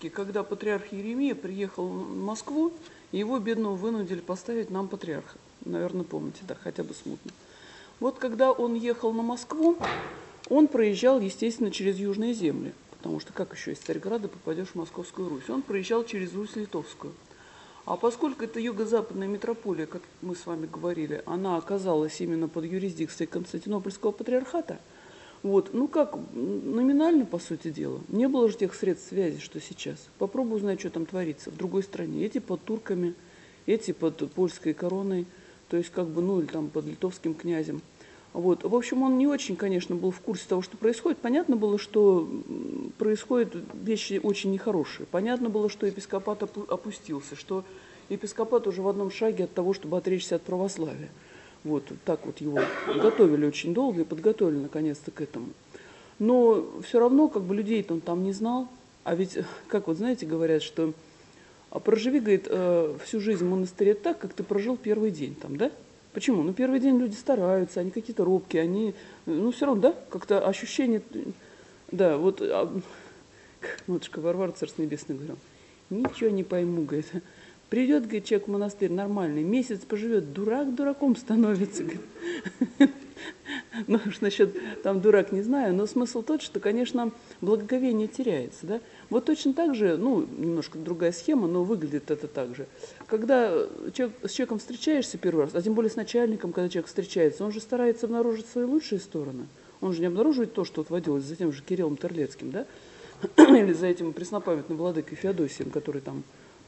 исторически, когда патриарх Иеремия приехал в Москву, его бедного вынудили поставить нам патриарха. Наверное, помните, да, хотя бы смутно. Вот когда он ехал на Москву, он проезжал, естественно, через южные земли, потому что как еще из Царьграда попадешь в Московскую Русь? Он проезжал через Русь-Литовскую. А поскольку это юго-западная метрополия, как мы с вами говорили, она оказалась именно под юрисдикцией Константинопольского патриархата, вот, ну как, номинально, по сути дела, не было же тех средств связи, что сейчас. Попробуй узнать, что там творится в другой стране. Эти под турками, эти под польской короной, то есть как бы, ну или там под литовским князем. Вот. В общем, он не очень, конечно, был в курсе того, что происходит. Понятно было, что происходят вещи очень нехорошие. Понятно было, что епископат опустился, что епископат уже в одном шаге от того, чтобы отречься от православия. Вот так вот его готовили очень долго и подготовили наконец-то к этому. Но все равно как бы людей-то он там не знал. А ведь, как вот знаете, говорят, что проживи, говорит, всю жизнь в монастыре так, как ты прожил первый день там, да? Почему? Ну, первый день люди стараются, они какие-то робкие, они, ну, все равно, да, как-то ощущение, да, вот, матушка Варвара, Царство Небесное, говорила, ничего не пойму, говорит, придет, говорит, человек в монастырь нормальный, месяц поживет, дурак дураком становится, говорит. Ну, уж насчет там дурак не знаю, но смысл тот, что, конечно, благоговение теряется, да. Вот точно так же, ну, немножко другая схема, но выглядит это так же. Когда с человеком встречаешься первый раз, а тем более с начальником, когда человек встречается, он же старается обнаружить свои лучшие стороны. Он же не обнаруживает то, что вот водилось за тем же Кириллом Терлецким, да, или за этим преснопамятным владыкой Феодосием, который там,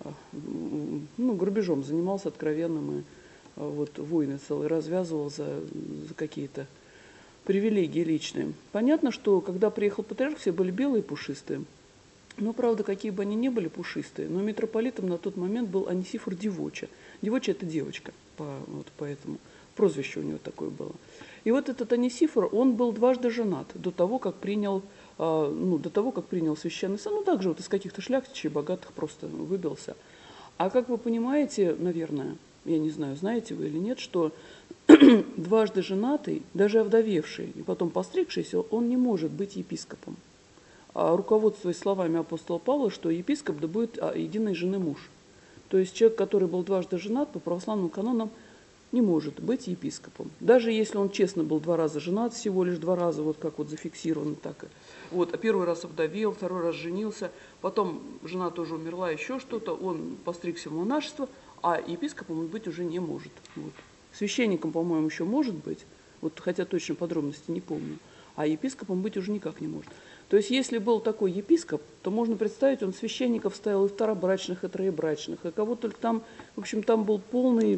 ну, грабежом занимался откровенным и вот войны целые развязывал за какие-то привилегии личные. Понятно, что когда приехал патриарх, все были белые и пушистые. Но, правда, какие бы они ни были пушистые, но митрополитом на тот момент был Анисифор Девоча. Девоча – это девочка, вот поэтому прозвище у него такое было. И вот этот Анисифор, он был дважды женат до того, как принял, священный сан. Ну, также вот из каких-то шляхтичей богатых просто выбился. А как вы понимаете, наверное, я не знаю, знаете вы или нет, что дважды женатый, даже овдовевший и потом постригшийся, он не может быть епископом. Руководствуясь словами апостола Павла, что епископ да будет единой жены муж. То есть человек, который был дважды женат, по православным канонам не может быть епископом. Даже если он честно был 2 раза женат, всего лишь 2 раза, вот как вот зафиксировано так. Вот, а первый раз овдовел, 2-й раз женился, потом жена тоже умерла, еще что-то, он постригся в монашество, а епископом он быть уже не может. Вот. Священником, по-моему, еще может быть, вот, хотя точно подробности не помню, а епископом быть уже никак не может. То есть, если был такой епископ, то можно представить, он священников ставил и второбрачных, и троебрачных, и кого только там, в общем, там был полный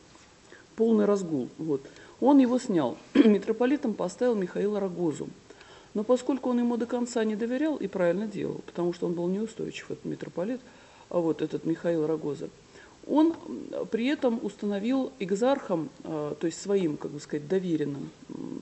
разгул. Вот. Он его снял. Митрополитом поставил Михаила Рогозу. Но поскольку он ему до конца не доверял и правильно делал, потому что он был неустойчив, этот митрополит, а вот этот Михаил Рогоза, он при этом установил экзархом, то есть своим, как бы сказать, доверенным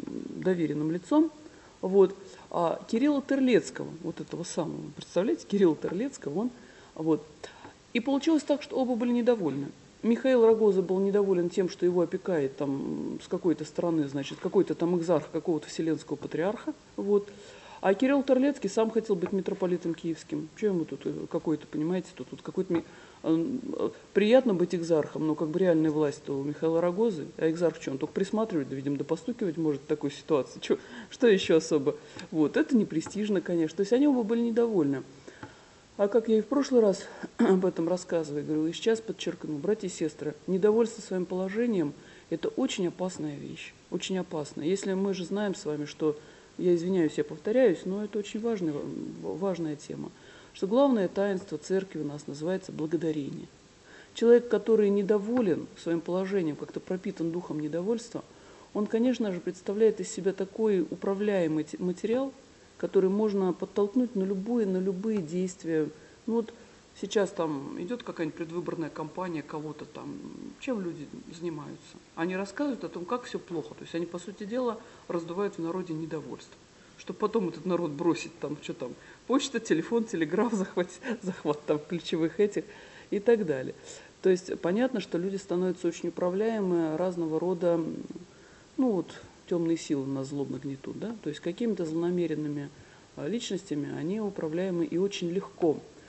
лицом, вот, Кирилла Терлецкого, вот этого самого, представляете, Кирилла Терлецкого, он, вот. И получилось так, что оба были недовольны. Михаил Рогоза был недоволен тем, что его опекает там с какой-то стороны, значит, какой-то там экзарх какого-то вселенского патриарха, вот. А Кирилл Терлецкий сам хотел быть митрополитом киевским. Что ему тут какой-то, понимаете, тут какой-то... Приятно быть экзархом, но как бы реальная власть-то у Михаила Рогозы, а экзарх что, он только присматривать, да, видимо, да постукивать может в такой ситуации. Что еще особо? Вот, это не престижно, конечно. То есть они оба были недовольны. А как я и в прошлый раз об этом рассказываю, говорю, и сейчас подчеркну, братья и сестры, недовольство своим положением – это очень опасная вещь, очень опасная. Если мы же знаем с вами, что, я извиняюсь, я повторяюсь, но это очень важная тема, что главное таинство церкви у нас называется благодарение. Человек, который недоволен своим положением, как-то пропитан духом недовольства, он, конечно же, представляет из себя такой управляемый материал, который можно подтолкнуть на любые действия. Ну вот сейчас там идет какая-нибудь предвыборная кампания кого-то там, чем люди занимаются? Они рассказывают о том, как все плохо. То есть они, по сути дела, раздувают в народе недовольство. Чтобы потом этот народ бросить там, что там, почта, телефон, телеграф, захват там ключевых этих и так далее. То есть понятно, что люди становятся очень управляемы разного рода, ну вот, темные силы нас злобно гнетут, да, то есть какими-то злонамеренными личностями они управляемы и очень легко.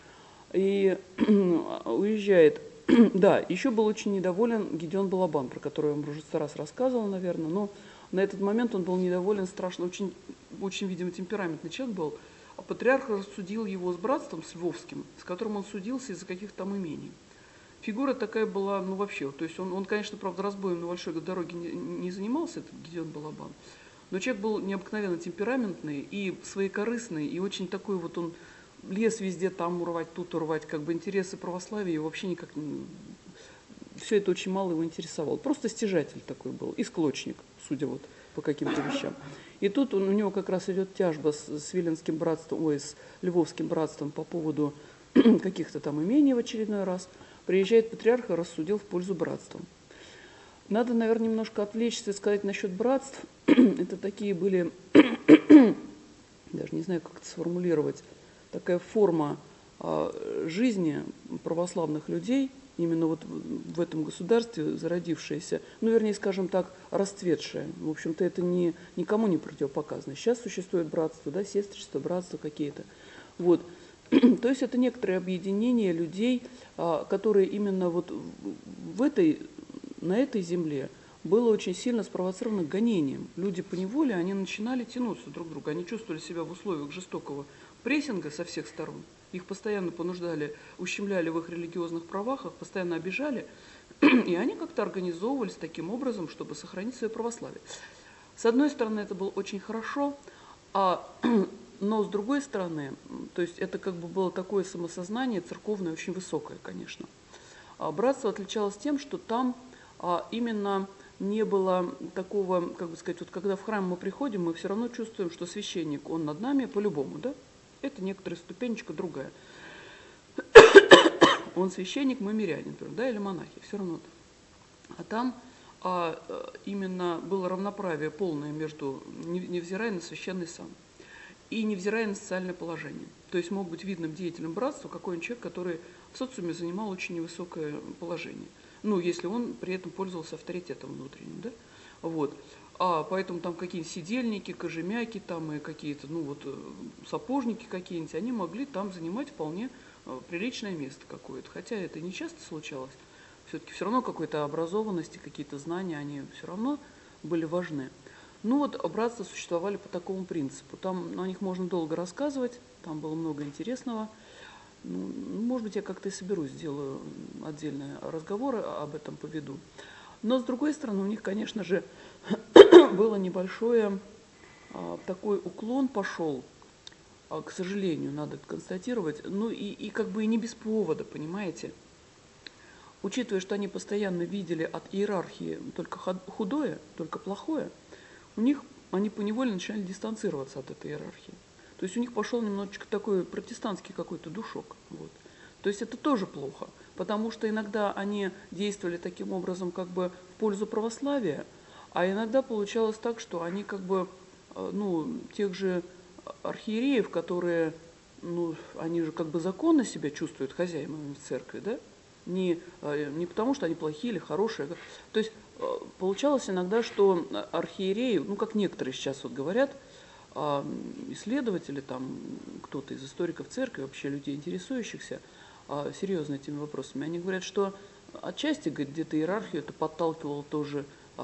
И уезжает. Да, еще был очень недоволен Гедеон Балабан, про которого я вам уже 100 раз рассказывала, наверное, но на этот момент он был недоволен страшно, очень, очень, видимо, темпераментный человек был. А патриарх рассудил его с братством, с Львовским, с которым он судился из-за каких-то там имений. Фигура такая была, ну вообще, то есть он конечно, правда, разбоем на большой дороге не занимался, этот Гедеон Балабан, но человек был необыкновенно темпераментный и своекорыстный, и очень такой вот он лез везде, там урвать, тут урвать, как бы интересы православия его вообще никак не... Все это очень мало его интересовало. Просто стяжатель такой был, и склочник, судя вот по каким-то вещам. И тут у него как раз идет тяжба с Виленским братством, ой, с Львовским братством по поводу каких-то там имений в очередной раз. Приезжает патриарх и рассудил в пользу братства. Надо, наверное, немножко отвлечься и сказать насчет братств. Это такие были, даже не знаю, как это сформулировать, такая форма жизни православных людей, именно вот в этом государстве зародившаяся, ну, вернее, скажем так, расцветшая. В общем-то, это никому не противопоказано. Сейчас существует братство, да, сестричество, братство какие-то. Вот. То есть это некоторые объединения людей, которые именно вот на этой земле было очень сильно спровоцировано гонением. Люди поневоле, они начинали тянуться друг к другу. Они чувствовали себя в условиях жестокого прессинга со всех сторон. Их постоянно понуждали, ущемляли в их религиозных правах, их постоянно обижали. И они как-то организовывались таким образом, чтобы сохранить свое православие. С одной стороны, это было очень хорошо, но с другой стороны, то есть это как бы было такое самосознание церковное, очень высокое, конечно. Братство отличалось тем, что там именно не было такого, как бы сказать, вот когда в храм мы приходим, мы все равно чувствуем, что священник, он над нами по-любому, да? Это некоторая ступенечка другая. Он священник, мы миряне, например, да, или монахи, все равно. А там именно было равноправие полное между, невзирая на священный сан и невзирая на социальное положение. То есть мог быть видным деятелем братства какой-нибудь человек, который в социуме занимал очень невысокое положение. Ну, если он при этом пользовался авторитетом внутренним, да? Вот. Поэтому там какие-нибудь сидельники, кожемяки там и какие-то, ну вот, сапожники какие-нибудь, они могли там занимать вполне приличное место какое-то. Хотя это не часто случалось. Все-таки все равно какой-то образованности, какие-то знания, они все равно были важны. Ну вот братства существовали по такому принципу. Там о них можно долго рассказывать, там было много интересного. Ну, может быть, я как-то и соберусь, сделаю отдельный разговор об этом, поведу. Но, с другой стороны, у них, конечно же, было небольшое, такой уклон пошел, к сожалению, надо это констатировать, ну и как бы и не без повода, понимаете. Учитывая, что они постоянно видели от иерархии только худое, только плохое, они поневоле начинали дистанцироваться от этой иерархии. То есть у них пошел немножечко такой протестантский какой-то душок. Вот. То есть это тоже плохо, потому что иногда они действовали таким образом как бы в пользу православия, а иногда получалось так, что они как бы, ну, тех же архиереев, которые, ну, они же как бы законно себя чувствуют хозяевами в церкви, да? Не потому, что они плохие или хорошие. То есть получалось иногда, что архиереи, ну, как некоторые сейчас вот говорят, исследователи, там, кто-то из историков церкви, вообще людей, интересующихся серьезно этими вопросами, они говорят, что отчасти, говорит, где-то иерархию это подталкивало тоже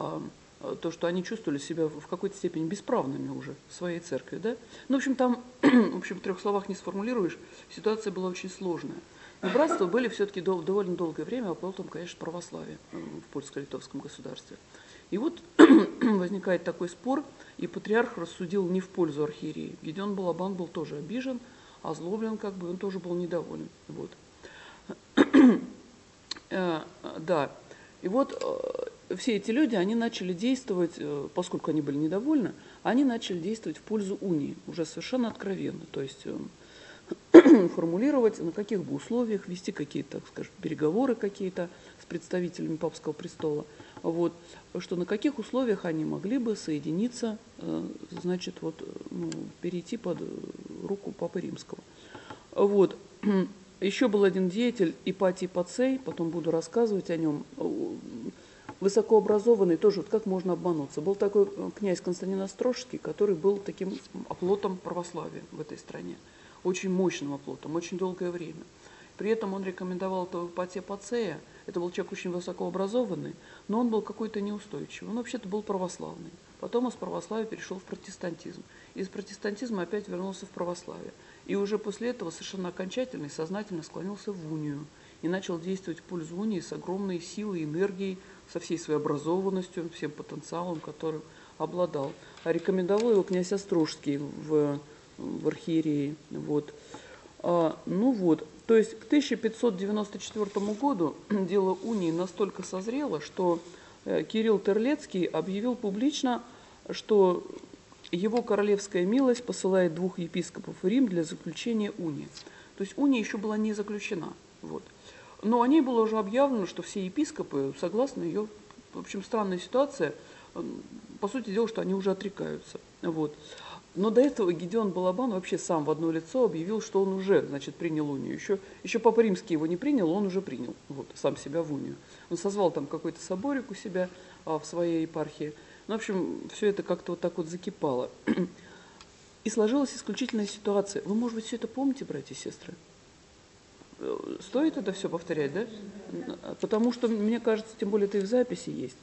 то, что они чувствовали себя в какой-то степени бесправными уже в своей церкви, да? Ну, в общем, там, в общем, в 3 словах не сформулируешь, ситуация была очень сложная. Но братства были все-таки довольно долгое время оплотом, конечно, православия в польско-литовском государстве. И вот возникает такой спор, и патриарх рассудил не в пользу архиереи. Гедеон Балабан был тоже обижен, озлоблен, как бы, он тоже был недоволен. Вот. Да, и вот все эти люди, они начали действовать, поскольку они были недовольны, они начали действовать в пользу унии, уже совершенно откровенно. То есть формулировать, на каких бы условиях вести какие-то, так скажем, переговоры какие-то с представителями папского престола, вот, что на каких условиях они могли бы соединиться, значит, вот, ну, перейти под руку Папы Римского. Вот. Еще был один деятель, Ипатий Пацей, потом буду рассказывать о нем, высокообразованный, тоже вот как можно обмануться. Был такой князь Константин Острожский, который был таким оплотом православия в этой стране, очень мощным оплотом, очень долгое время. При этом он рекомендовал Теопатия Пацея. Это был человек очень высокообразованный, но он был какой-то неустойчивый. Он вообще-то был православный. Потом из православия перешел в протестантизм. Из протестантизма опять вернулся в православие. И уже после этого совершенно окончательно и сознательно склонился в унию. И начал действовать в пользу унии с огромной силой, энергией, со всей своей образованностью, всем потенциалом, которым обладал. А рекомендовал его князь Острожский в архиерее. Вот. То есть к 1594 году дело унии настолько созрело, что Кирилл Терлецкий объявил публично, что его королевская милость посылает 2 епископов в Рим для заключения унии. То есть уния еще была не заключена. Вот. Но о ней было уже объявлено, что все епископы согласны ее. В общем, странная ситуация. По сути дела, что они уже отрекаются. Вот. Но до этого Гедеон Балабан вообще сам в одно лицо объявил, что он уже, значит, принял унию. Еще Папа Римский его не принял, он уже принял сам себя в унию. Он созвал там какой-то соборик у себя в своей епархии. Ну, в общем, все это как-то вот так вот закипало. И сложилась исключительная ситуация. Вы, может быть, все это помните, братья и сестры? Стоит это все повторять, да? Потому что, мне кажется, тем более это и в записи есть.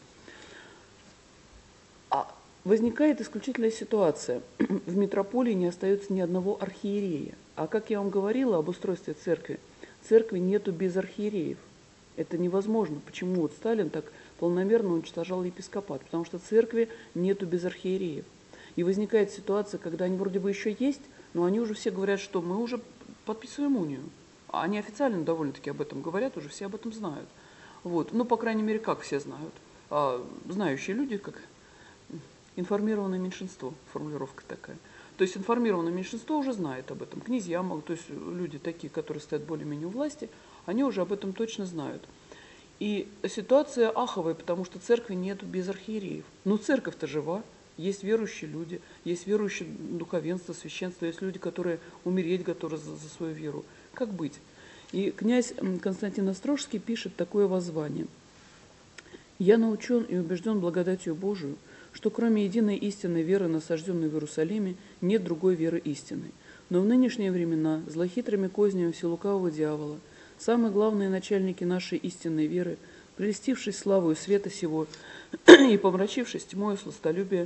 Возникает исключительная ситуация. В митрополии не остается ни одного архиерея. А как я вам говорила об устройстве церкви, церкви нету без архиереев. Это невозможно. Почему вот Сталин так полномерно уничтожал епископат? Потому что церкви нету без архиереев. И возникает ситуация, когда они вроде бы еще есть, но они уже все говорят, что мы уже подписываем унию. А они официально довольно-таки об этом говорят, уже все об этом знают. Вот. Ну, по крайней мере, как все знают. Знающие люди, как информированное меньшинство, формулировка такая. То есть информированное меньшинство уже знает об этом. Князья, то есть люди такие, которые стоят более-менее у власти, они уже об этом точно знают. И ситуация аховая, потому что церкви нет без архиереев. Но церковь-то жива, есть верующие люди, есть верующее духовенство, священство, есть люди, которые умереть готовы за свою веру. Как быть? И князь Константин Острожский пишет такое воззвание. «Я научен и убежден благодатью Божию, что кроме единой истинной веры, насажденной в Иерусалиме, нет другой веры истинной. Но в нынешние времена злохитрыми кознями вселукавого дьявола самые главные начальники нашей истинной веры, прелестившись славою света сего и помрачившись тьмою сластолюбия,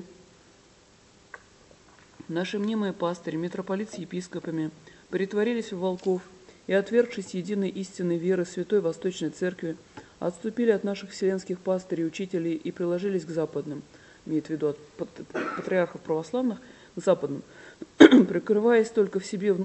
наши мнимые пастыри, митрополит с епископами, притворились в волков и, отвергшись единой истинной веры Святой Восточной Церкви, отступили от наших вселенских пастырей, учителей и приложились к западным, имеет в виду от патриархов православных, к западным, прикрывая только в себе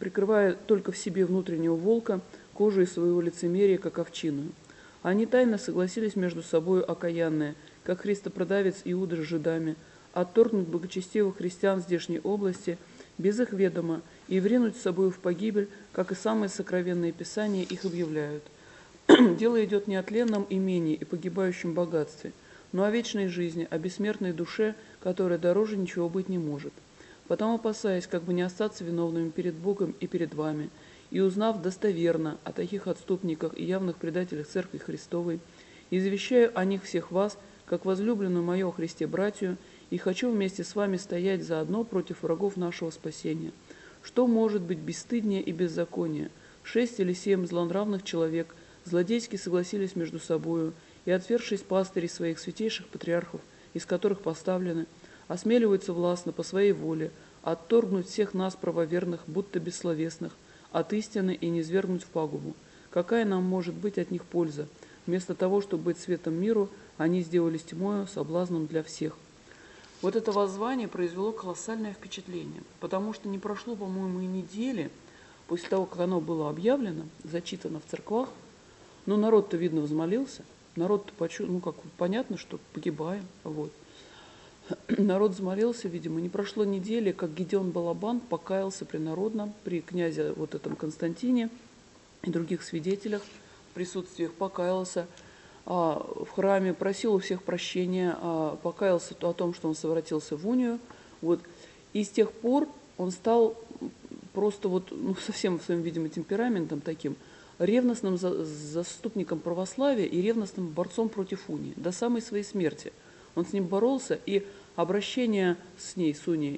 внутреннего волка, кожей своего лицемерия, как овчиную. Они тайно согласились между собою окаянные, как христопродавец Иуда с жидами, отторгнуть благочестивых христиан здешней области без их ведома и вринуть с собою в погибель, как и самые сокровенные писания их объявляют. Дело идет не о тленном имении и погибающем богатстве, но о вечной жизни, о бессмертной душе, которая дороже ничего быть не может. Потому, опасаясь, как бы не остаться виновными перед Богом и перед вами, и узнав достоверно о таких отступниках и явных предателях Церкви Христовой, извещаю о них всех вас, как возлюбленную мою о Христе братью, и хочу вместе с вами стоять заодно против врагов нашего спасения. Что может быть бесстыднее и беззаконие? 6 или 7 злонравных человек злодейски согласились между собою, и, отвергшись пастырей своих святейших патриархов, из которых поставлены, осмеливаются властно по своей воле отторгнуть всех нас, правоверных, будто бессловесных, от истины и низвергнуть в пагубу. Какая нам может быть от них польза? Вместо того, чтобы быть светом миру, они сделались тьмою, соблазном для всех». Вот это воззвание произвело колоссальное впечатление, потому что не прошло, по-моему, и недели после того, как оно было объявлено, зачитано в церквах, но народ-то, видно, взмолился, народ-то понятно, что погибаем, вот. Народ взмолился, видимо, не прошло недели, как Гедеон Балабан покаялся принародно при князе вот этом Константине и других свидетелях, в присутствиях покаялся в храме, просил у всех прощения, покаялся о том, что он совратился в унию, вот. И с тех пор он стал просто совсем своим, видимо, темпераментом таким, ревностным заступником православия и ревностным борцом против унии до самой своей смерти. Он с ним боролся, и обращение с ней, с унией,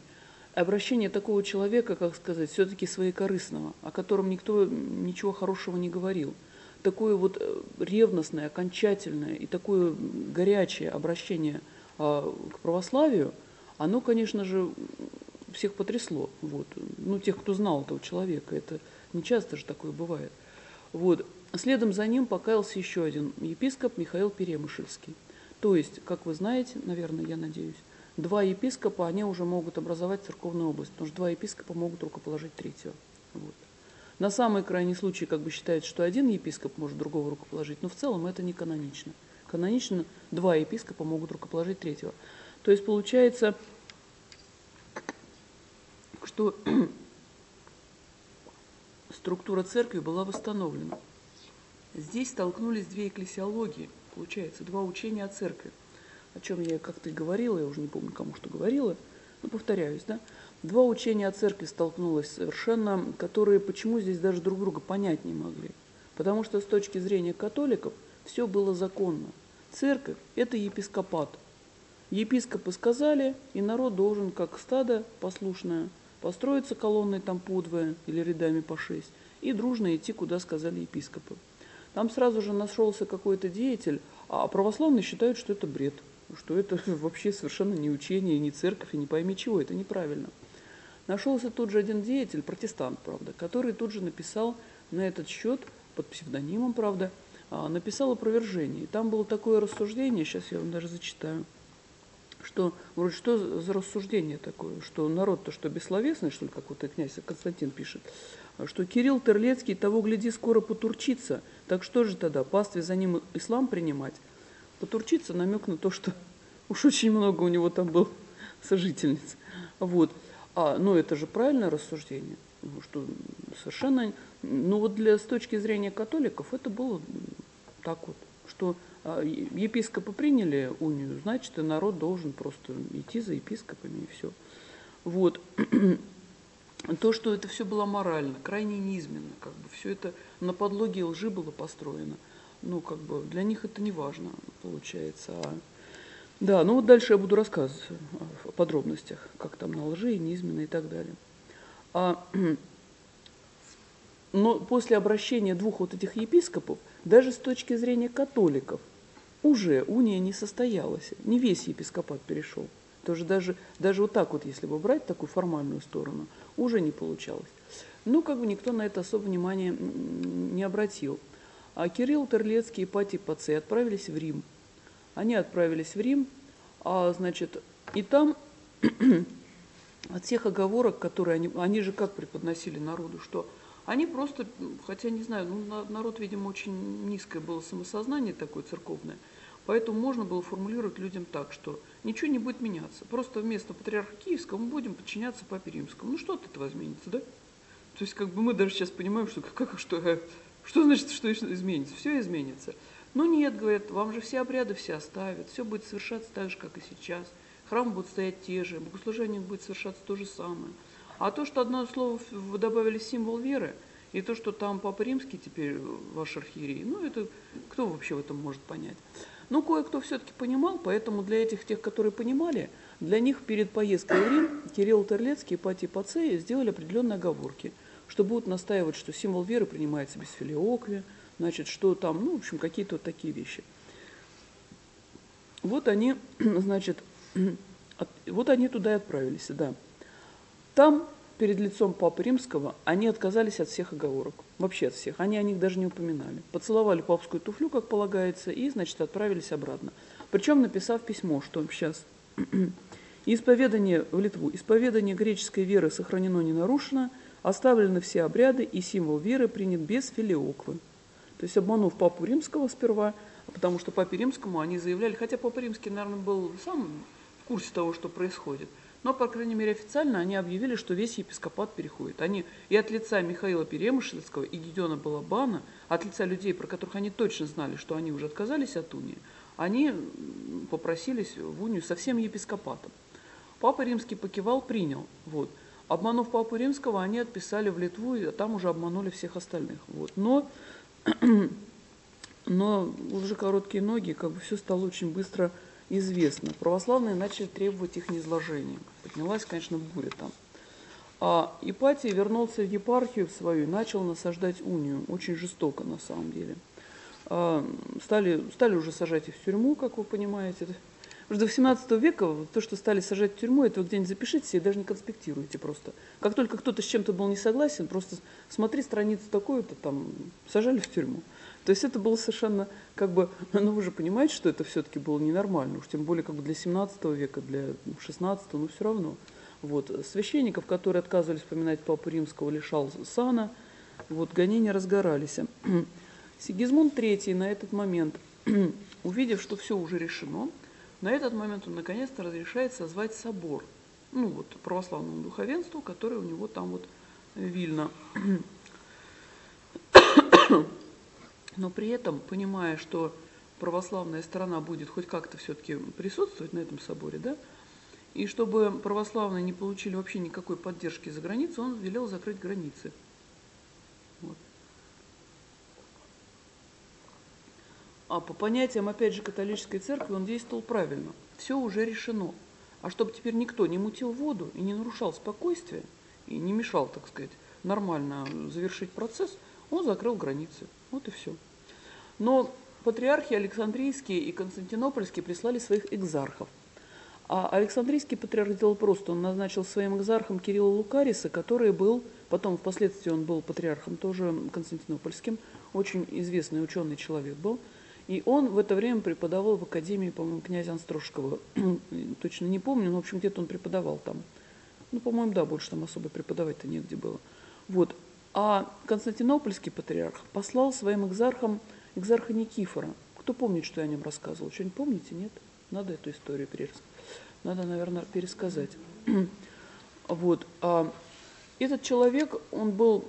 обращение такого человека, как сказать, все-таки своекорыстного, о котором никто ничего хорошего не говорил. Такое вот ревностное, окончательное и такое горячее обращение к православию, оно, конечно же, всех потрясло. Вот. Ну, тех, кто знал этого человека. Это не часто же такое бывает. Вот. Следом за ним покаялся еще один епископ Михаил Перемышльский. То есть, как вы знаете, наверное, я надеюсь, два епископа, они уже могут образовать церковную область, потому что два епископа могут рукоположить третьего. Вот. На самый крайний случай как бы считается, что один епископ может другого рукоположить, но в целом это не канонично. Канонично два епископа могут рукоположить третьего. То есть получается, что структура церкви была восстановлена. Здесь столкнулись две экклесиологии, получается, два учения о церкви, о чем я как-то и говорила, я уже не помню, кому что говорила, но повторяюсь, да. Два учения о церкви столкнулось совершенно, которые почему здесь даже друг друга понять не могли. Потому что с точки зрения католиков все было законно. Церковь – это епископат. Епископы сказали, и народ должен, как стадо послушное, построиться колонной там по двое или рядами по 6 и дружно идти, куда сказали епископы. Там сразу же нашелся какой-то деятель, а православные считают, что это бред, что это вообще совершенно не учение, не церковь, и не пойми чего, это неправильно. Нашелся тут же один деятель, протестант, правда, который тут же написал на этот счет, под псевдонимом, правда, написал опровержение. И там было такое рассуждение, сейчас я вам даже зачитаю, что, вроде, что за рассуждение такое, что народ-то что, бессловесный, что ли, как вот князь Константин пишет, что Кирилл Терлецкий, того гляди, скоро потурчится, так что же тогда, пастве за ним ислам принимать? Потурчится, намек на то, что уж очень много у него там было сожительниц. Вот. Но это же правильное рассуждение, что совершенно, ну вот с точки зрения католиков это было так вот, что епископы приняли унию, значит, и народ должен просто идти за епископами и все. Вот. То, что это все было морально, крайне низменно, как бы все это на подлоге лжи было построено, ну, как бы для них это не важно, получается. Да, ну вот дальше я буду рассказывать о подробностях, как там на лжи, низменно и так далее. Но после обращения двух вот этих епископов, даже с точки зрения католиков, уже уния не состоялась, не весь епископат перешел. Тоже даже вот так вот, если бы брать такую формальную сторону, уже не получалось. Ну, как бы никто на это особо внимания не обратил. А Кирилл Терлецкий и Ипатий Пацей отправились в Рим. Они отправились в Рим, значит, и там от всех оговорок, которые они же как преподносили народу, что они просто, хотя не знаю, ну, народ, видимо, очень низкое было самосознание такое церковное, поэтому можно было формулировать людям так, что ничего не будет меняться. Просто вместо патриарха Киевского мы будем подчиняться Папе Римскому. Ну что от этого изменится, да? То есть как бы мы даже сейчас понимаем, что значит, что изменится? Все изменится. Ну нет, говорят, вам же все обряды все оставят, все будет совершаться так же, как и сейчас. Храмы будут стоять те же, богослужение будет совершаться то же самое. А то, что одно слово вы добавили символ веры, и то, что там Папа Римский теперь ваш архиерей, ну это кто вообще в этом может понять? Ну, кое-кто все-таки понимал, поэтому для тех, которые понимали, для них перед поездкой в Рим Кирилл Терлецкий и Ипатий Пацей сделали определенные оговорки, что будут настаивать, что символ веры принимается без филиоквия, значит, что там, ну, в общем, какие-то вот такие вещи. Вот они, значит, вот они туда и отправились, да. Там, перед лицом Папы Римского, они отказались от всех оговорок, вообще от всех, они о них даже не упоминали. Поцеловали папскую туфлю, как полагается, и, значит, отправились обратно. Причем написав письмо, что сейчас исповедание в Литву, исповедание греческой веры сохранено, не нарушено, оставлены все обряды, и символ веры принят без филиоквы. То есть обманув Папу Римского сперва, потому что Папе Римскому они заявляли, хотя Папа Римский, наверное, был сам в курсе того, что происходит, но, по крайней мере, официально они объявили, что весь епископат переходит. Они и от лица Михаила Перемышльского и Гедеона Балабана, от лица людей, про которых они точно знали, что они уже отказались от унии, они попросились в унию со всем епископатом. Папа Римский покивал, принял. Вот. Обманув Папу Римского, они отписали в Литву, и там уже обманули всех остальных. Вот. Но уже короткие ноги, как бы все стало очень быстро известно. Православные начали требовать их низложения. Поднялась, конечно, буря там. А Ипатий вернулся в епархию свою и начал насаждать унию. Очень жестоко, на самом деле. Стали уже сажать их в тюрьму, как вы понимаете. Потому что до 18 века то, что стали сажать в тюрьму, это вы где-нибудь запишите себе, даже не конспектируйте просто. Как только кто-то с чем-то был не согласен, просто смотри страницу такую-то, там, сажали в тюрьму. То есть это было совершенно, как бы, ну вы же понимаете, что это все-таки было ненормально, уж тем более как бы для 17 века, для 16, но все равно. Вот. Священников, которые отказывались вспоминать Папу Римского, лишал сана, вот, гонения разгорались. Сигизмунд III на этот момент, увидев, что все уже решено, на этот момент он наконец-то разрешает созвать собор, ну вот, православному духовенству, которое у него там вот Вильно. Но при этом, понимая, что православная сторона будет хоть как-то все-таки присутствовать на этом соборе, да, и чтобы православные не получили вообще никакой поддержки за границу, он велел закрыть границы. Вот. А по понятиям, опять же, католической церкви он действовал правильно. Все уже решено. А чтобы теперь никто не мутил воду и не нарушал спокойствие, и не мешал, так сказать, нормально завершить процесс, он закрыл границы. Вот и все. Но патриархи Александрийские и Константинопольские прислали своих экзархов. А Александрийский патриарх сделал просто. Он назначил своим экзархом Кирилла Лукариса, который был, потом впоследствии он был патриархом тоже Константинопольским, очень известный ученый человек был. И он в это время преподавал в академии, по-моему, князя Острожского. Точно не помню, но, в общем, где-то он преподавал там. Ну, по-моему, да, больше там особо преподавать-то негде было. Вот. А Константинопольский патриарх послал своим экзархам экзарха Никифора. Кто помнит, что я о нем рассказывал? Что-нибудь помните? Нет? Надо эту историю пересказать. Надо, наверное, пересказать. Вот. Этот человек, он был,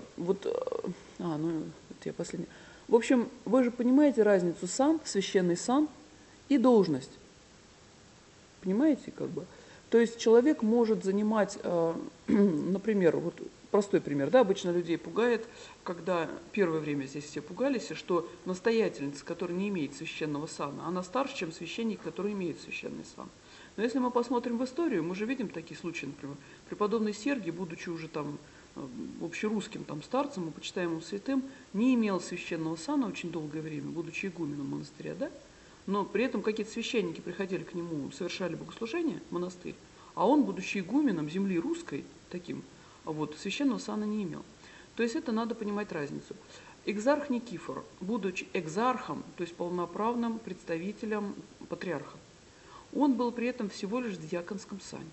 ну, вот я последний. В общем, вы же понимаете разницу сан, священный сан и должность. Понимаете, как бы? То есть человек может занимать, например, вот простой пример, да, обычно людей пугает, когда первое время здесь все пугались, что настоятельница, которая не имеет священного сана, она старше, чем священник, который имеет священный сан. Но если мы посмотрим в историю, мы же видим такие случаи, например, преподобный Сергий, будучи уже там общерусским там старцем и почитаемым святым, не имел священного сана очень долгое время, будучи игуменом монастыря, да? Но при этом какие-то священники приходили к нему, совершали богослужение в монастырь, а он, будучи игуменом земли русской, таким, вот, священного сана не имел. То есть это надо понимать разницу. Экзарх Никифор, будучи экзархом, то есть полноправным представителем патриарха, он был при этом всего лишь в диаконском сане.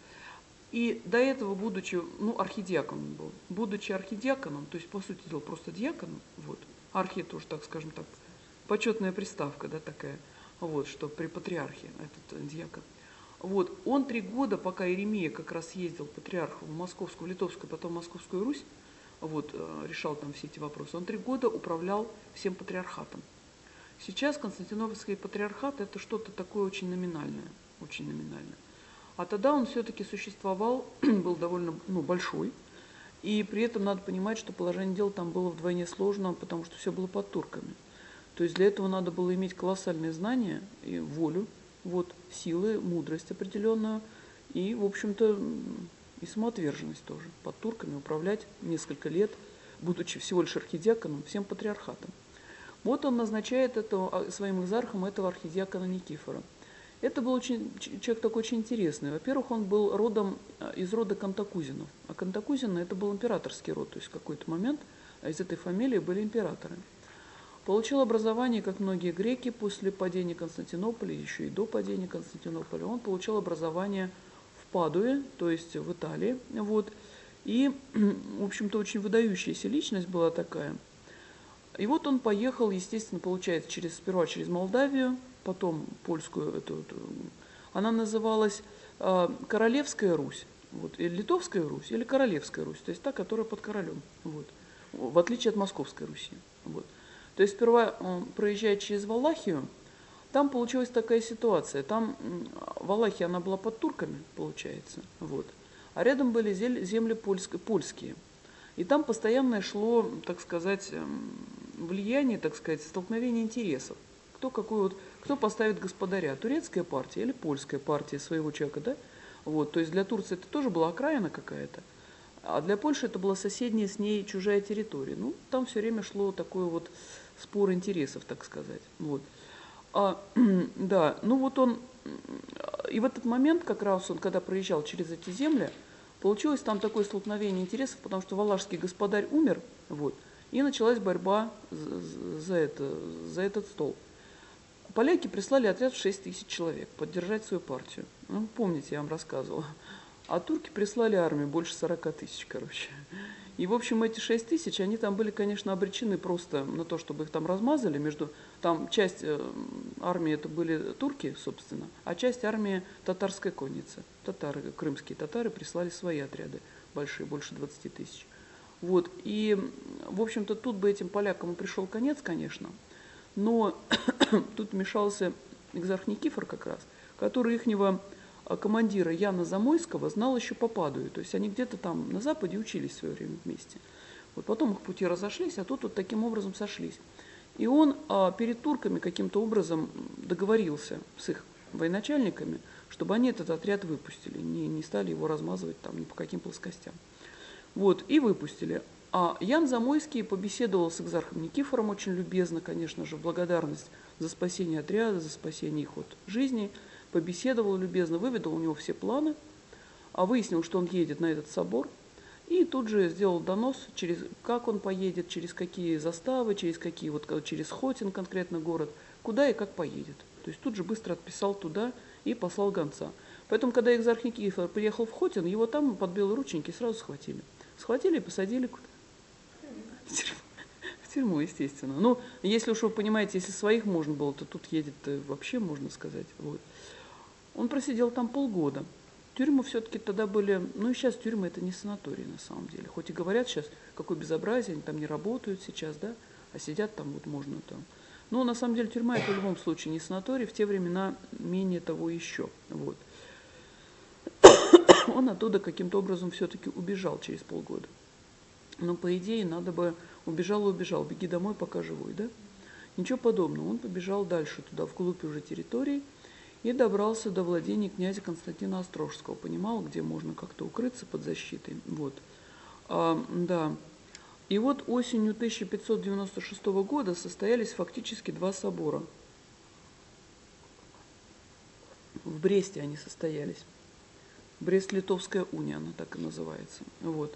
И до этого, будучи, архидиаконом был, будучи архидиаконом, то есть, по сути дела, просто диаконом, вот, архи тоже, так скажем так, почетная приставка, да, такая, вот, что при патриархе этот диакон. Вот, он 3 года, пока Иеремия как раз ездил патриархом в Московскую, в Литовскую, потом в Московскую Русь, вот, решал там все эти вопросы, он 3 года управлял всем патриархатом. Сейчас Константинопольский патриархат – это что-то такое очень номинальное, очень номинальное. А тогда он все-таки существовал, был довольно большой, и при этом надо понимать, что положение дел там было вдвойне сложно, потому что все было под турками. То есть для этого надо было иметь колоссальные знания и волю, вот, силы, мудрость определенную, и, в общем-то, и самоотверженность тоже. Под турками управлять несколько лет, будучи всего лишь архидиаконом, всем патриархатом. Вот он назначает своим экзархом этого архидиакона Никифора. Это был человек такой очень интересный. Во-первых, он был из рода Кантакузинов. А Кантакузины – это был императорский род, то есть в какой-то момент из этой фамилии были императоры. Получил образование, как многие греки, после падения Константинополя, еще и до падения Константинополя. Он получил образование в Падуе, то есть в Италии. Вот. И, в общем-то, очень выдающаяся личность была такая. И вот он поехал, естественно, получается, сперва через Молдавию, потом польскую, она называлась Королевская Русь, вот, или Литовская Русь, или Королевская Русь, то есть та, которая под королем, вот, в отличие от Московской Руси. Вот. То есть сперва он проезжает через Валахию, там получилась такая ситуация, там Валахия, она была под турками, получается, вот, а рядом были земли польские. И там постоянно шло, так сказать, влияние, так сказать, столкновение интересов. кто поставит господаря, турецкая партия или польская партия своего человека, да? Вот, то есть для Турции это тоже была окраина какая-то, а для Польши это была соседняя с ней чужая территория. Ну, там все время шло такой вот спор интересов, так сказать. Вот. Да, ну вот он, и в этот момент как раз он, когда проезжал через эти земли, получилось там такое столкновение интересов, потому что валашский господарь умер, вот, и началась борьба за этот стол. Поляки прислали отряд в 6 тысяч человек поддержать свою партию. Ну, помните, я вам рассказывала. А турки прислали армию больше 40 тысяч, короче. И, в общем, эти 6 тысяч, они там были, конечно, обречены просто на то, чтобы их там размазали. Там часть армии это были турки, собственно, а часть армии татарская конница. Татары, крымские татары прислали свои отряды большие, больше 20 тысяч. Вот. И, в общем-то, тут бы этим полякам и пришел конец, конечно. Но тут вмешался экзарх Никифор как раз, который ихнего командира Яна Замойского знал еще по Падуе. То есть они где-то там на Западе учились в свое время вместе. Вот потом их пути разошлись, а тут вот таким образом сошлись. И он перед турками каким-то образом договорился с их военачальниками, чтобы они этот отряд выпустили, не стали его размазывать там ни по каким плоскостям. Вот, и выпустили. А Ян Замойский побеседовал с экзархом Никифором очень любезно, конечно же, в благодарность за спасение отряда, за спасение их от жизни. Побеседовал любезно, выведал у него все планы, выяснил, что он едет на этот собор, и тут же сделал донос, как он поедет, через какие заставы, через Хотин конкретно город, куда и как поедет. То есть тут же быстро отписал туда и послал гонца. Поэтому, когда экзарх Никифор приехал в Хотин, его там под белые рученьки сразу схватили. Схватили и посадили куда? В тюрьму, естественно. Ну, если уж вы понимаете, если своих можно было, то тут едет вообще, можно сказать. Вот. Он просидел там полгода. Тюрьмы все-таки тогда были, ну и сейчас тюрьмы это не санатории на самом деле. Хоть и говорят сейчас, какое безобразие, они там не работают сейчас, да, а сидят там вот можно там. Но на самом деле тюрьма это в любом случае не санаторий, в те времена менее того еще. Вот. Он оттуда каким-то образом все-таки убежал через полгода. Но по идее надо бы убежал и убежал, беги домой, пока живой, да? Ничего подобного, он побежал дальше туда, вглубь уже территории, и добрался до владений князя Константина Острожского. Понимал, где можно как-то укрыться под защитой. Вот. Да. И вот осенью 1596 года состоялись фактически два собора. В Бресте они состоялись. Брест-Литовская уния, она так и называется. Вот.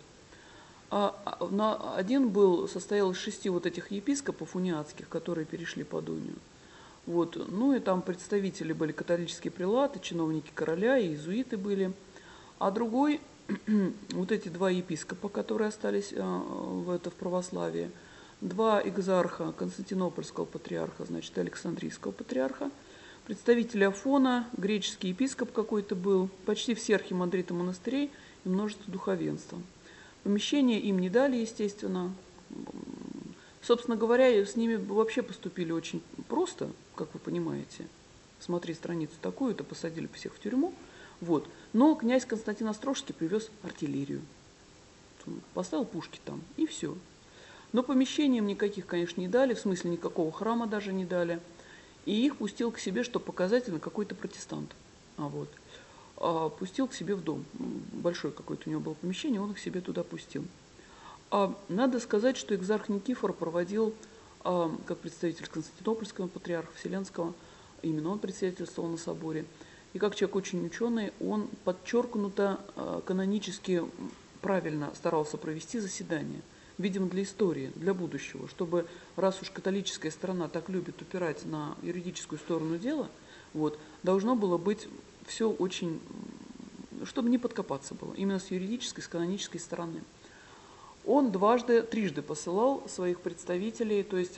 Один состоял из 6 вот этих епископов униатских, которые перешли под унию. Вот. Ну и там представители были католические прелаты, чиновники короля, и иезуиты были. А другой, вот эти два епископа, которые остались в православии, два экзарха Константинопольского патриарха, значит, Александрийского патриарха, представители Афона, греческий епископ какой-то был, почти все архимандриты монастырей и множество духовенства. Помещения им не дали, естественно. Собственно говоря, с ними вообще поступили очень просто, как вы понимаете. Смотри страницу такую-то, посадили всех в тюрьму. Вот. Но князь Константин Острожский привез артиллерию. Поставил пушки там, и все. Но помещениям никаких, конечно, не дали, в смысле никакого храма даже не дали. И их пустил к себе, что показательно, какой-то протестант. Вот. Пустил к себе в дом. Большое какое-то у него было помещение, он их себе туда пустил. Надо сказать, что экзарх Никифор проводил, как представитель Константинопольского патриарха Вселенского, именно он председательствовал на соборе. И как человек очень ученый, он подчеркнуто канонически правильно старался провести заседание. Видимо, для истории, для будущего, чтобы, раз уж католическая сторона так любит упирать на юридическую сторону дела, вот, должно было быть все очень, чтобы не подкопаться было, именно с юридической, с канонической стороны. Он трижды посылал своих представителей, то есть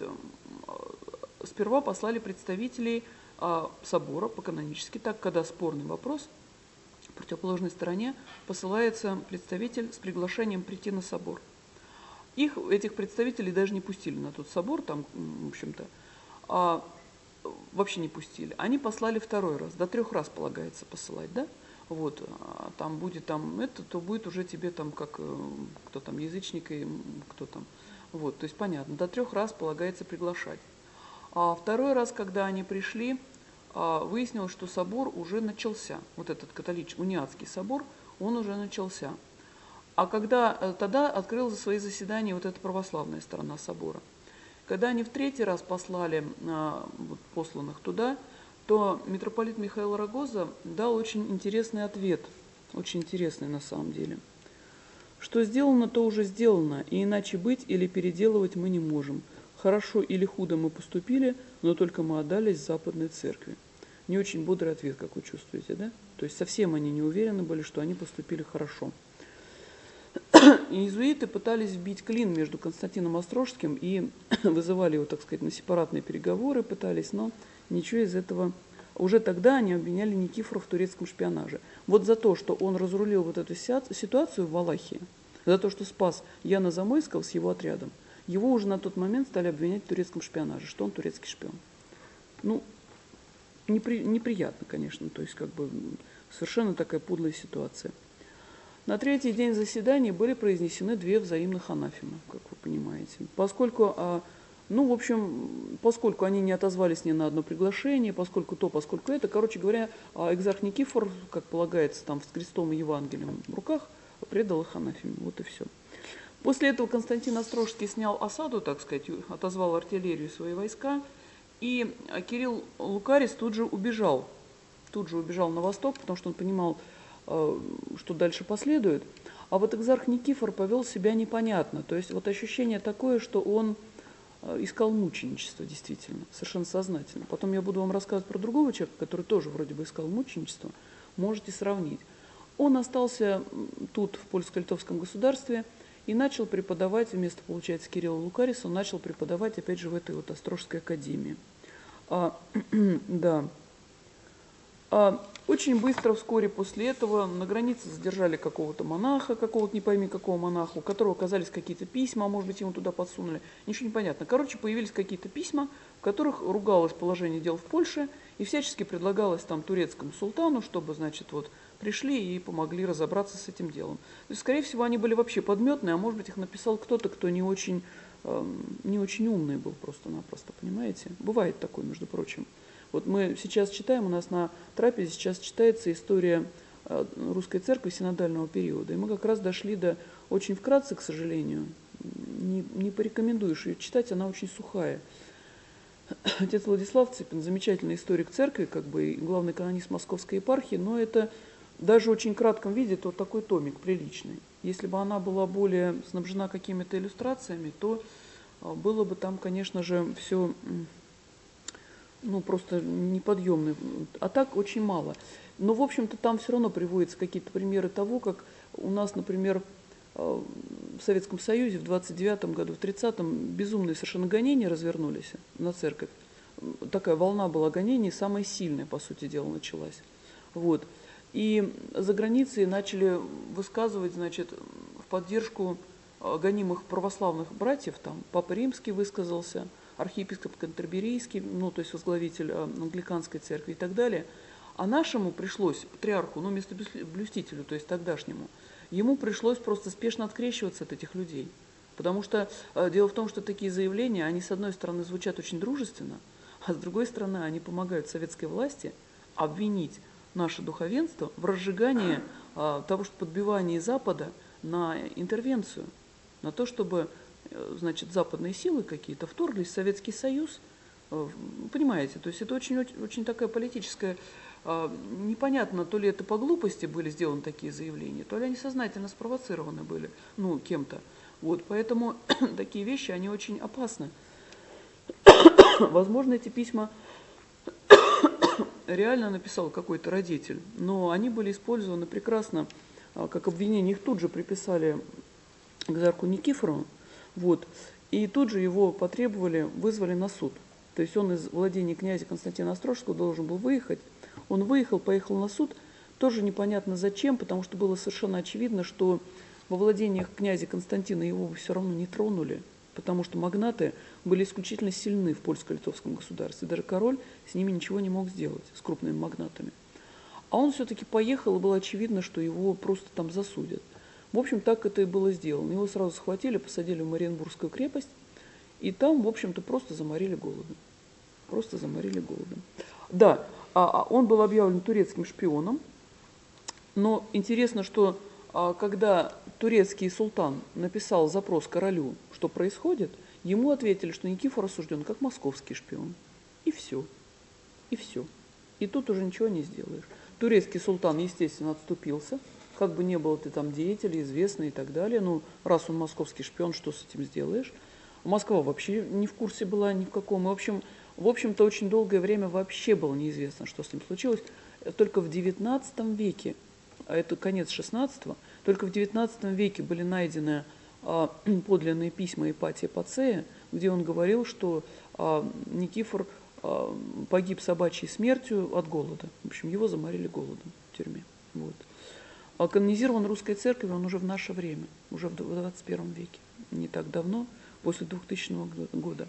сперва послали представителей собора по-канонически, так, когда спорный вопрос, в противоположной стороне посылается представитель с приглашением прийти на собор. Этих представителей даже не пустили на тот собор, там, в общем-то, вообще не пустили. Они послали второй раз, до 3 раз полагается посылать, да? Вот, там будет то будет уже тебе там как кто там язычник и кто там. Вот, то есть понятно, до 3 раз полагается приглашать. А второй раз, когда они пришли, выяснилось, что собор уже начался. Вот этот католический, униатский собор, он уже начался. А тогда открыла свои заседания вот эта православная сторона собора. Когда они в третий раз послали посланных туда, то митрополит Михаил Рогоза дал очень интересный ответ, очень интересный на самом деле. Что сделано, то уже сделано, и иначе быть или переделывать мы не можем. Хорошо или худо мы поступили, но только мы отдались западной церкви. Не очень бодрый ответ, как вы чувствуете, да? То есть совсем они не уверены были, что они поступили хорошо. И иезуиты пытались вбить клин между Константином Острожским и вызывали его, так сказать, на сепаратные переговоры, пытались, но ничего из этого. Уже тогда они обвиняли Никифора в турецком шпионаже. Вот за то, что он разрулил вот эту ситуацию в Валахии, за то, что спас Яна Замойского с его отрядом, его уже на тот момент стали обвинять в турецком шпионаже, что он турецкий шпион. Ну, неприятно, конечно, то есть как бы совершенно такая подлая ситуация. На третий день заседания были произнесены две взаимных анафемы, как вы понимаете. Поскольку они не отозвались ни на одно приглашение, поскольку это, короче говоря, экзарх Никифор, как полагается, там с крестом и Евангелием в руках, предал их анафеме. Вот и все. После этого Константин Острожский снял осаду, так сказать, отозвал артиллерию, свои войска, и Кирилл Лукарис тут же убежал на восток, потому что он понимал, что дальше последует. А вот экзарх Никифор повел себя непонятно. То есть вот ощущение такое, что он искал мученичество, действительно, совершенно сознательно. Потом я буду вам рассказывать про другого человека, который тоже вроде бы искал мученичество. Можете сравнить. Он остался тут, в польско-литовском государстве, и начал преподавать, вместо, получается, Кирилла Лукариса, он начал преподавать, опять же, в этой вот Острожской академии. Да. Очень быстро, вскоре после этого, на границе задержали какого-то монаха, какого-то не пойми какого монаха, у которого оказались какие-то письма, может быть, ему туда подсунули. Ничего не понятно. Короче, появились какие-то письма, в которых ругалось положение дел в Польше и всячески предлагалось там турецкому султану, чтобы, значит, вот пришли и помогли разобраться с этим делом. То есть, скорее всего, они были вообще подметные, а может быть, их написал кто-то, кто не очень умный был просто-напросто, понимаете? Бывает такое, между прочим. Вот мы сейчас читаем, у нас на трапезе сейчас читается история русской церкви синодального периода. И мы как раз дошли до, очень вкратце, к сожалению, не порекомендуешь ее читать, она очень сухая. Отец Владислав Цыпин, замечательный историк церкви, как бы и главный канонист Московской епархии, но это даже в очень кратком виде, это вот такой томик приличный. Если бы она была более снабжена какими-то иллюстрациями, то было бы там, конечно же, все... просто неподъемный. А так очень мало. Но, в общем-то, там все равно приводятся какие-то примеры того, как у нас, например, в Советском Союзе в 29-м году, в 30-м безумные совершенно гонения развернулись на церковь. Такая волна была гонений, самая сильная, по сути дела, началась. Вот. И за границей начали высказывать, значит, в поддержку гонимых православных братьев, там Папа Римский высказался, архиепископ Кантерберийский, то есть возглавитель англиканской церкви и так далее. А нашему пришлось, патриарху, местоблюстителю, то есть тогдашнему, ему пришлось просто спешно открещиваться от этих людей. Потому что дело в том, что такие заявления, они с одной стороны звучат очень дружественно, а с другой стороны они помогают советской власти обвинить наше духовенство в разжигании того, что подбивании Запада на интервенцию, на то, чтобы, значит, западные силы какие-то вторглись в Советский Союз. Понимаете, то есть это очень, очень такая политическая, непонятно, то ли это по глупости были сделаны такие заявления, то ли они сознательно спровоцированы были, кем-то. Вот, поэтому такие вещи, они очень опасны. Возможно, эти письма реально написал какой-то родитель, но они были использованы прекрасно как обвинение. Их тут же приписали к экзарху Никифору, вот, и тут же его вызвали на суд. То есть он из владения князя Константина Острожского должен был выехать. Он поехал на суд, тоже непонятно зачем, потому что было совершенно очевидно, что во владениях князя Константина его все равно не тронули, потому что магнаты были исключительно сильны в польско-литовском государстве. Даже король с ними ничего не мог сделать, с крупными магнатами. А он все-таки поехал, и было очевидно, что его просто там засудят. В общем, так это и было сделано. Его сразу схватили, посадили в Мариенбургскую крепость, и там, в общем-то, просто заморили голодом. Просто заморили голодом. Да, он был объявлен турецким шпионом, но интересно, что когда турецкий султан написал запрос королю, что происходит, ему ответили, что Никифор осужден как московский шпион. И все. И все. И тут уже ничего не сделаешь. Турецкий султан, естественно, отступился, как бы не был ты там деятель, известный и так далее. Ну, раз он московский шпион, что с этим сделаешь? Москва вообще не в курсе была ни в каком. И, в общем-то, очень долгое время вообще было неизвестно, что с ним случилось. Только в XIX веке, а это конец XVI, только в XIX веке были найдены подлинные письма Ипатия Пацея, где он говорил, что Никифор погиб собачьей смертью от голода. В общем, его заморили голодом в тюрьме. Вот. А канонизирован русской церковью он уже в наше время, уже в 21 веке, не так давно, после 2000 года.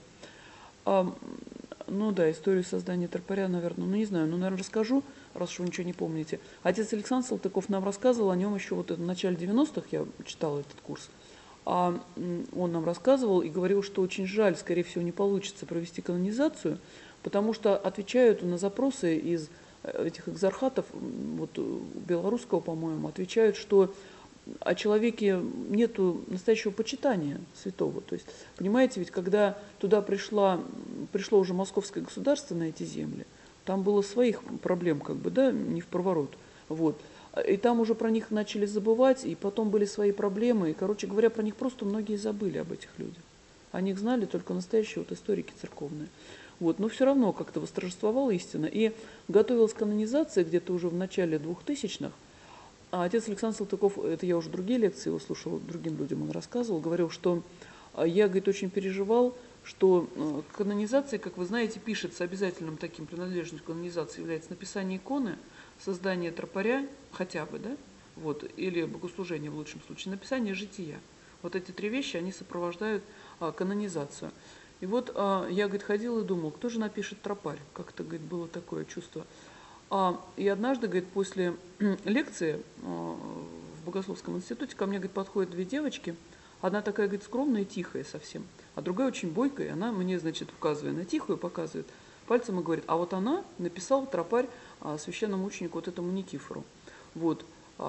Ну да, историю создания тропаря, наверное, ну не знаю, ну, наверное, расскажу, раз уж вы ничего не помните. Отец Александр Салтыков нам рассказывал о нем еще вот в начале 90-х, я читала этот курс. Он нам рассказывал и говорил, что очень жаль, скорее всего, не получится провести канонизацию, потому что отвечают на запросы из этих экзархатов, вот белорусского, по-моему, отвечают, что о человеке нету настоящего почитания святого. То есть, понимаете, ведь когда туда пришло уже московское государство на эти земли, там было своих проблем, как бы, да, не в проворот. Вот. И там уже про них начали забывать, и потом были свои проблемы. И, короче говоря, про них просто многие забыли об этих людях. О них знали только настоящие вот историки церковные. Вот. Но все равно как-то восторжествовала истина. И готовилась канонизация где-то уже в начале 2000-х. А отец Александр Салтыков, это я уже другие лекции его слушала, другим людям он рассказывал, говорил, что я, говорит, очень переживал, что канонизация, как вы знаете, пишется обязательным таким принадлежностью канонизации является написание иконы, создание тропаря хотя бы, да, вот, или богослужение в лучшем случае, написание жития. Вот эти три вещи, они сопровождают канонизацию. И вот я, говорит, ходила и думала, кто же напишет тропарь? Как-то, говорит, было такое чувство. И однажды, говорит, после лекции в Богословском институте ко мне, говорит, подходят две девочки. Одна такая, говорит, скромная и тихая совсем, а другая очень бойкая. Она мне, значит, указывая на тихую, показывает пальцем и говорит, а вот она написала тропарь священномученику вот этому Никифору. Вот.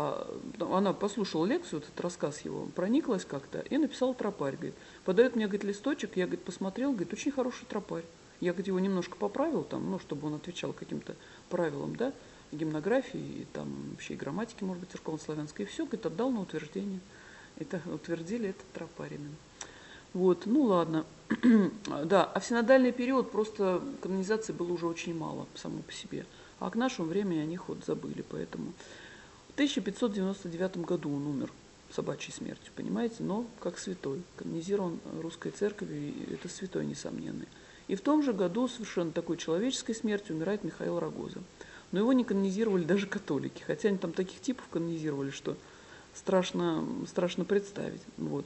Она послушала лекцию, этот рассказ его, прониклась как-то и написала тропарь. Говорит. Подает мне, говорит, листочек, я, говорит, посмотрел, говорит, очень хороший тропарь. Я, говорит, его немножко поправил, там, ну, чтобы он отвечал каким-то правилам, да, гимнографии, и там вообще и грамматики, может быть, церковнославянской, и все, говорит, отдал на утверждение. Это утвердили этот тропарь именно. Вот, ну ладно. Да, а в синодальный период просто канонизации было уже очень мало само по себе. А к нашему времени о них вот забыли, поэтому... В 1599 году он умер собачьей смертью, понимаете, но как святой, канонизирован русской церковью, и это святой несомненный. И в том же году совершенно такой человеческой смертью умирает Михаил Рогоза. Но его не канонизировали даже католики, хотя они там таких типов канонизировали, что страшно представить. Вот.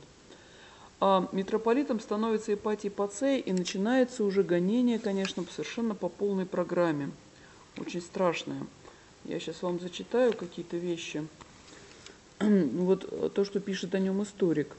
А митрополитом становится Ипатий Пацей, и начинается уже гонение, конечно, совершенно по полной программе. Очень страшное. Я сейчас вам зачитаю какие-то вещи. Вот то, что пишет о нем историк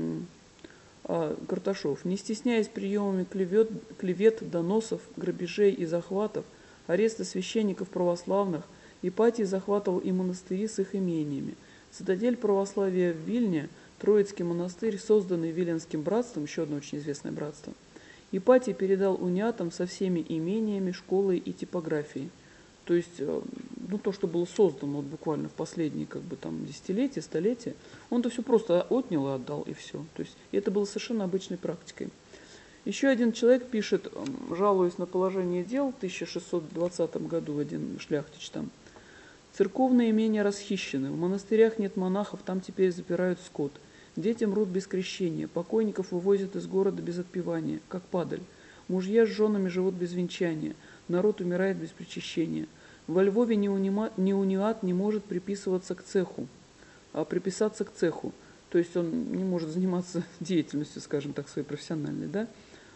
Карташов. Не стесняясь приемами клевет, доносов, грабежей и захватов, ареста священников православных, Ипатий захватывал и монастыри с их имениями. Цитадель православия в Вильне, Троицкий монастырь, созданный Виленским братством, еще одно очень известное братство, Ипатий передал униатам со всеми имениями, школой и типографией. То есть, ну, то, что было создано вот буквально в последние как бы, там, десятилетия, столетия, он-то все просто отнял и отдал, и все. То есть, это было совершенно обычной практикой. Еще один человек пишет, жалуясь на положение дел, в 1620 году один шляхтич там, церковные имения расхищены, в монастырях нет монахов, там теперь запирают скот. Дети мрут без крещения, покойников вывозят из города без отпевания, как падаль. Мужья с женами живут без венчания, народ умирает без причащения. Во Львове неуниат не может приписываться к цеху, приписаться к цеху. То есть он не может заниматься деятельностью, скажем так, своей профессиональной, да?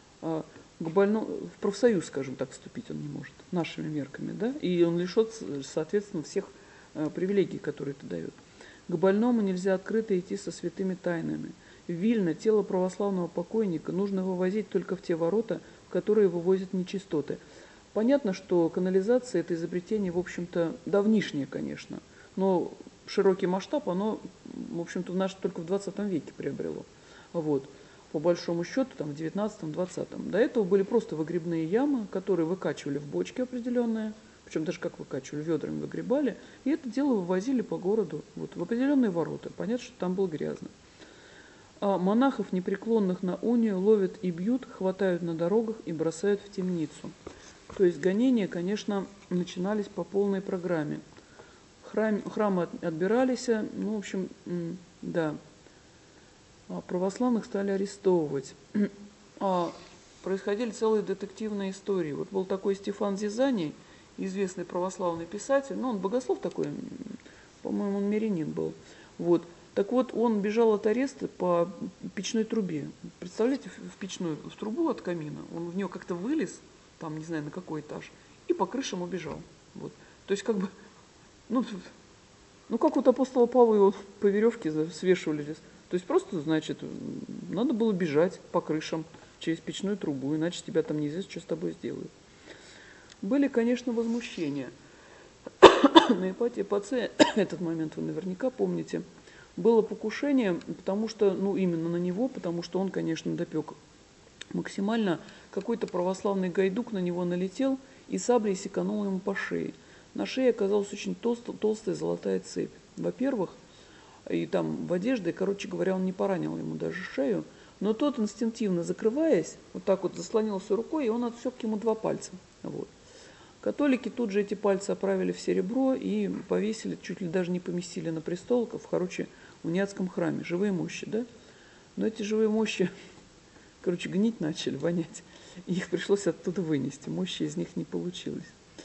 В профсоюз, скажем так, вступить он не может, нашими мерками, да? И он лишен, соответственно, всех привилегий, которые это дает. К больному нельзя открыто идти со святыми тайнами. В Вильно тело православного покойника нужно вывозить только в те ворота, которые вывозят нечистоты. Понятно, что канализация – это изобретение, в общем-то, давнишнее, конечно, но широкий масштаб оно, в общем-то, только в 20 веке приобрело. Вот. По большому счету, там, в 19-20. До этого были просто выгребные ямы, которые выкачивали в бочки определенные, причем даже как выкачивали, ведрами выгребали, и это дело вывозили по городу вот, в определенные ворота. Понятно, что там было грязно. А монахов, непреклонных на унию, ловят и бьют, хватают на дорогах и бросают в темницу. То есть гонения, конечно, начинались по полной программе. Храмы отбирались, ну, в общем, да. Православных стали арестовывать. Происходили целые детективные истории. Вот был такой Стефан Зизаний, известный православный писатель, ну, он богослов такой, по-моему, он мирянин был. Вот. Так вот, он бежал от ареста по печной трубе. Представляете, в трубу от камина, он в нее как-то вылез, там, не знаю, на какой этаж, и по крышам убежал. Вот. То есть, как бы, ну, как вот апостола Павла его по веревке свешивали здесь. То есть просто, значит, надо было бежать по крышам через печную трубу, иначе тебя там неизвестно, что с тобой сделают. Были, конечно, возмущения. На Ипатии Пацея, этот момент вы наверняка помните, было покушение, потому что, ну, именно на него, потому что он, конечно, допек максимально. Какой-то православный гайдук на него налетел и саблей секанул ему по шее. На шее оказалась очень толстая золотая цепь. Во-первых, и там в одежде, короче говоря, он не поранил ему даже шею, но тот, инстинктивно закрываясь, вот так вот заслонился рукой, и он отсек ему 2 пальца. Вот. Католики тут же эти пальцы оправили в серебро и повесили, чуть ли даже не поместили на престол, в, короче, униатском храме. Живые мощи, да? Но эти живые мощи, короче, гнить начали, вонять. И их пришлось оттуда вынести. Мощи из них не получилось.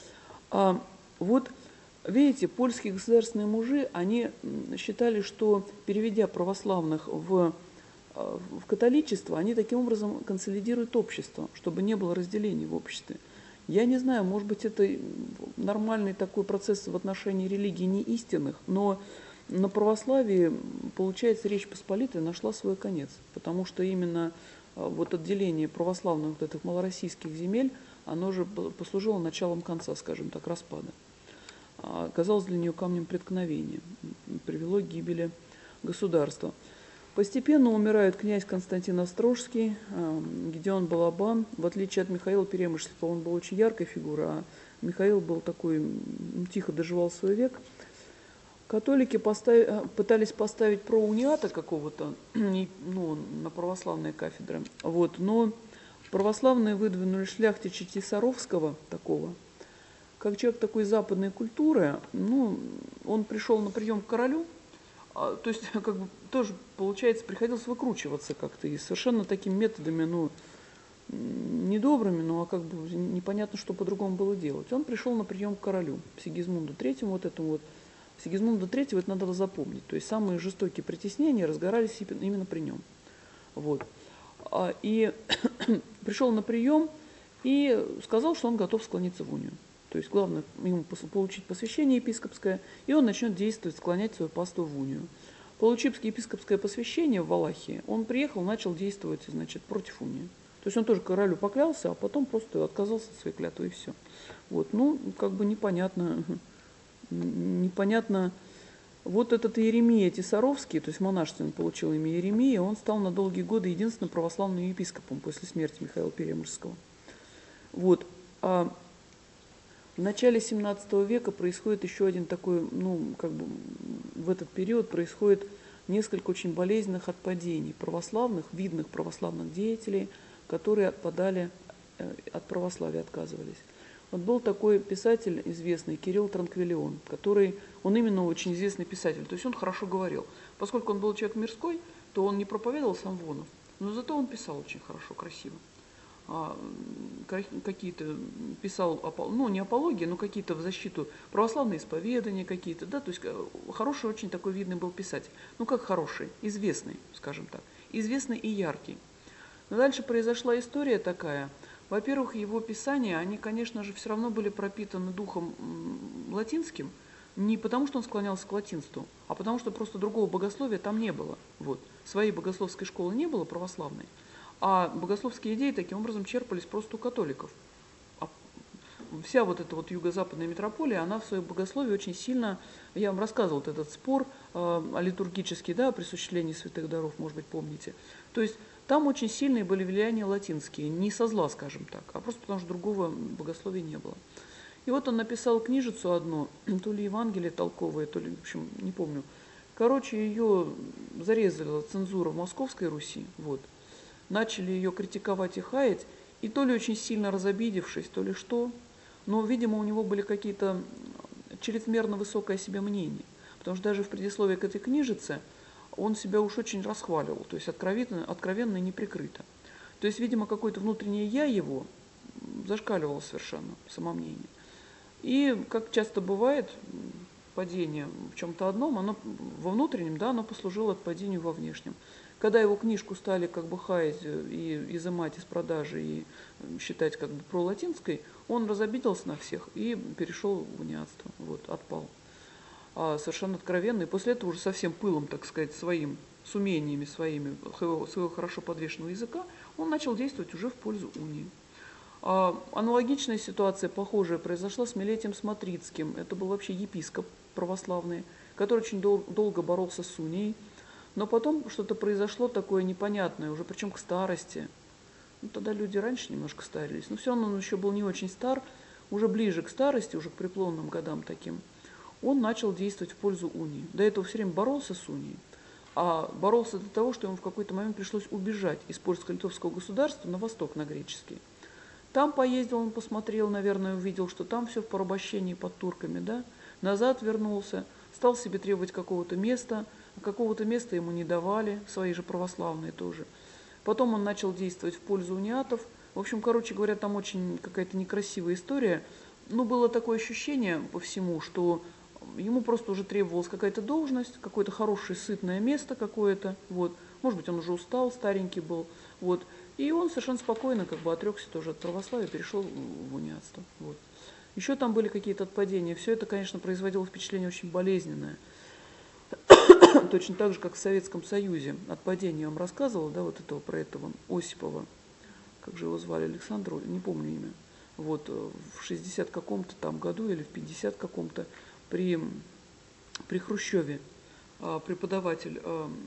Вот, видите, польские государственные мужи, они считали, что, переведя православных в католичество, они таким образом консолидируют общество, чтобы не было разделений в обществе. Я не знаю, может быть, это нормальный такой процесс в отношении религий не истинных, но на православии, получается, Речь Посполитая нашла свой конец, потому что именно вот отделение православных вот этих малороссийских земель, оно же послужило началом конца, скажем так, распада. Оказалось для нее камнем преткновения, привело к гибели государства. Постепенно умирает князь Константин Острожский, Гедеон Балабан. В отличие от Михаила Перемышльского, он был очень яркой фигурой, а Михаил был такой, тихо доживал свой век. Католики пытались поставить проуниата какого-то, ну, на православные кафедры. Вот, но православные выдвинули шляхтича Тисаровского, такого, как человек такой западной культуры. Ну, он пришел на прием к королю, то есть, как бы, тоже, получается, приходилось выкручиваться как-то, и совершенно такими методами, ну, недобрыми, ну, а как бы непонятно, что по-другому было делать. Он пришел на прием к королю, Сигизмунду III, вот этому вот. Сигизмунда III, это надо было запомнить, то есть самые жестокие притеснения разгорались именно при нем. Вот. И пришел на прием и сказал, что он готов склониться в унию. То есть главное ему получить посвящение епископское, и он начнет действовать, склонять свою паству в унию. Получив епископское посвящение в Валахии, он приехал, начал действовать, значит, против унии. То есть он тоже королю поклялся, а потом просто отказался от своей клятвы, и все. Вот, ну, как бы непонятно. Вот этот Иеремия Тисаровский, то есть монашество, он получил имя Иеремия, он стал на долгие годы единственным православным епископом после смерти Михаила Перемышльского. Вот. А в начале 17 века происходит еще один такой, ну, как бы в этот период происходит несколько очень болезненных отпадений православных, видных православных деятелей, которые отпадали от православия, отказывались. Вот был такой писатель известный, Кирилл Транквилион, он именно очень известный писатель, то есть он хорошо говорил. Поскольку он был человек мирской, то он не проповедовал самвонов, но зато он писал очень хорошо, красиво. Какие-то писал, ну, не апологии, но какие-то в защиту православные исповедания какие-то, да, то есть хороший, очень такой видный был писатель. Ну, как хороший, известный, скажем так, известный и яркий. Но дальше произошла история такая. Во-первых, его писания, они, конечно же, все равно были пропитаны духом латинским, не потому, что он склонялся к латинству, а потому, что просто другого богословия там не было. Вот. Своей богословской школы не было православной. А богословские идеи таким образом черпались просто у католиков. А вся вот эта вот юго-западная метрополия, она в своем богословии очень сильно, я вам рассказывал вот этот спор литургический, да, о присуществлении святых даров, может быть, помните. То есть там очень сильные были влияния латинские, не со зла, скажем так, а просто потому что другого богословия не было. И вот он написал книжицу одну, то ли Евангелие толковое, то ли, в общем, не помню. Короче, ее зарезала цензура в Московской Руси, вот. Начали ее критиковать и хаять, и то ли очень сильно разобидевшись, то ли что, но, видимо, у него были какие-то чрезмерно высокое о себе мнение, потому что даже в предисловии к этой книжице он себя уж очень расхваливал, то есть откровенно и неприкрыто. То есть, видимо, какое-то внутреннее «я» его зашкаливало совершенно, самомнение. И, как часто бывает, падение в чем-то одном, оно во внутреннем, да, оно послужило падению во внешнем. Когда его книжку стали как бы хаять и изымать из продажи и считать как бы пролатинской, он разобиделся на всех и перешел в униатство, вот, отпал. Совершенно откровенно. И после этого уже совсем пылом, так сказать, своим, с умениями своего хорошо подвешенного языка, он начал действовать уже в пользу унии. Аналогичная ситуация, похожая, произошла с Милетием Смотрицким. Это был вообще епископ православный, который очень долго боролся с унией. Но потом что-то произошло такое непонятное, уже причем к старости. Ну, тогда люди раньше немножко старились, но все равно он еще был не очень стар, уже ближе к старости, уже к преклонным годам таким. Он начал действовать в пользу унии. До этого все время боролся с унией, а боролся до того, что ему в какой-то момент пришлось убежать из польско-литовского государства на восток, на греческий. Там поездил, он посмотрел, наверное, увидел, что там все в порабощении под турками, да. Назад вернулся, стал себе требовать какого-то места ему не давали, свои же православные тоже. Потом он начал действовать в пользу униатов. В общем, короче говоря, там очень какая-то некрасивая история. Ну, было такое ощущение по всему, что ему просто уже требовалась какая-то должность, какое-то хорошее, сытное место какое-то, вот. Может быть, он уже устал, старенький был, вот. И он совершенно спокойно как бы отрекся тоже от православия, перешел в униатство, вот. Еще там были какие-то отпадения. Все это, конечно, производило впечатление очень болезненное. Точно так же, как в Советском Союзе. Отпадение я вам рассказывала, да, вот этого, про этого Осипова, как же его звали, Александр, не помню имя. Вот, в 60 каком-то там году или в 50 каком-то при Хрущеве преподаватель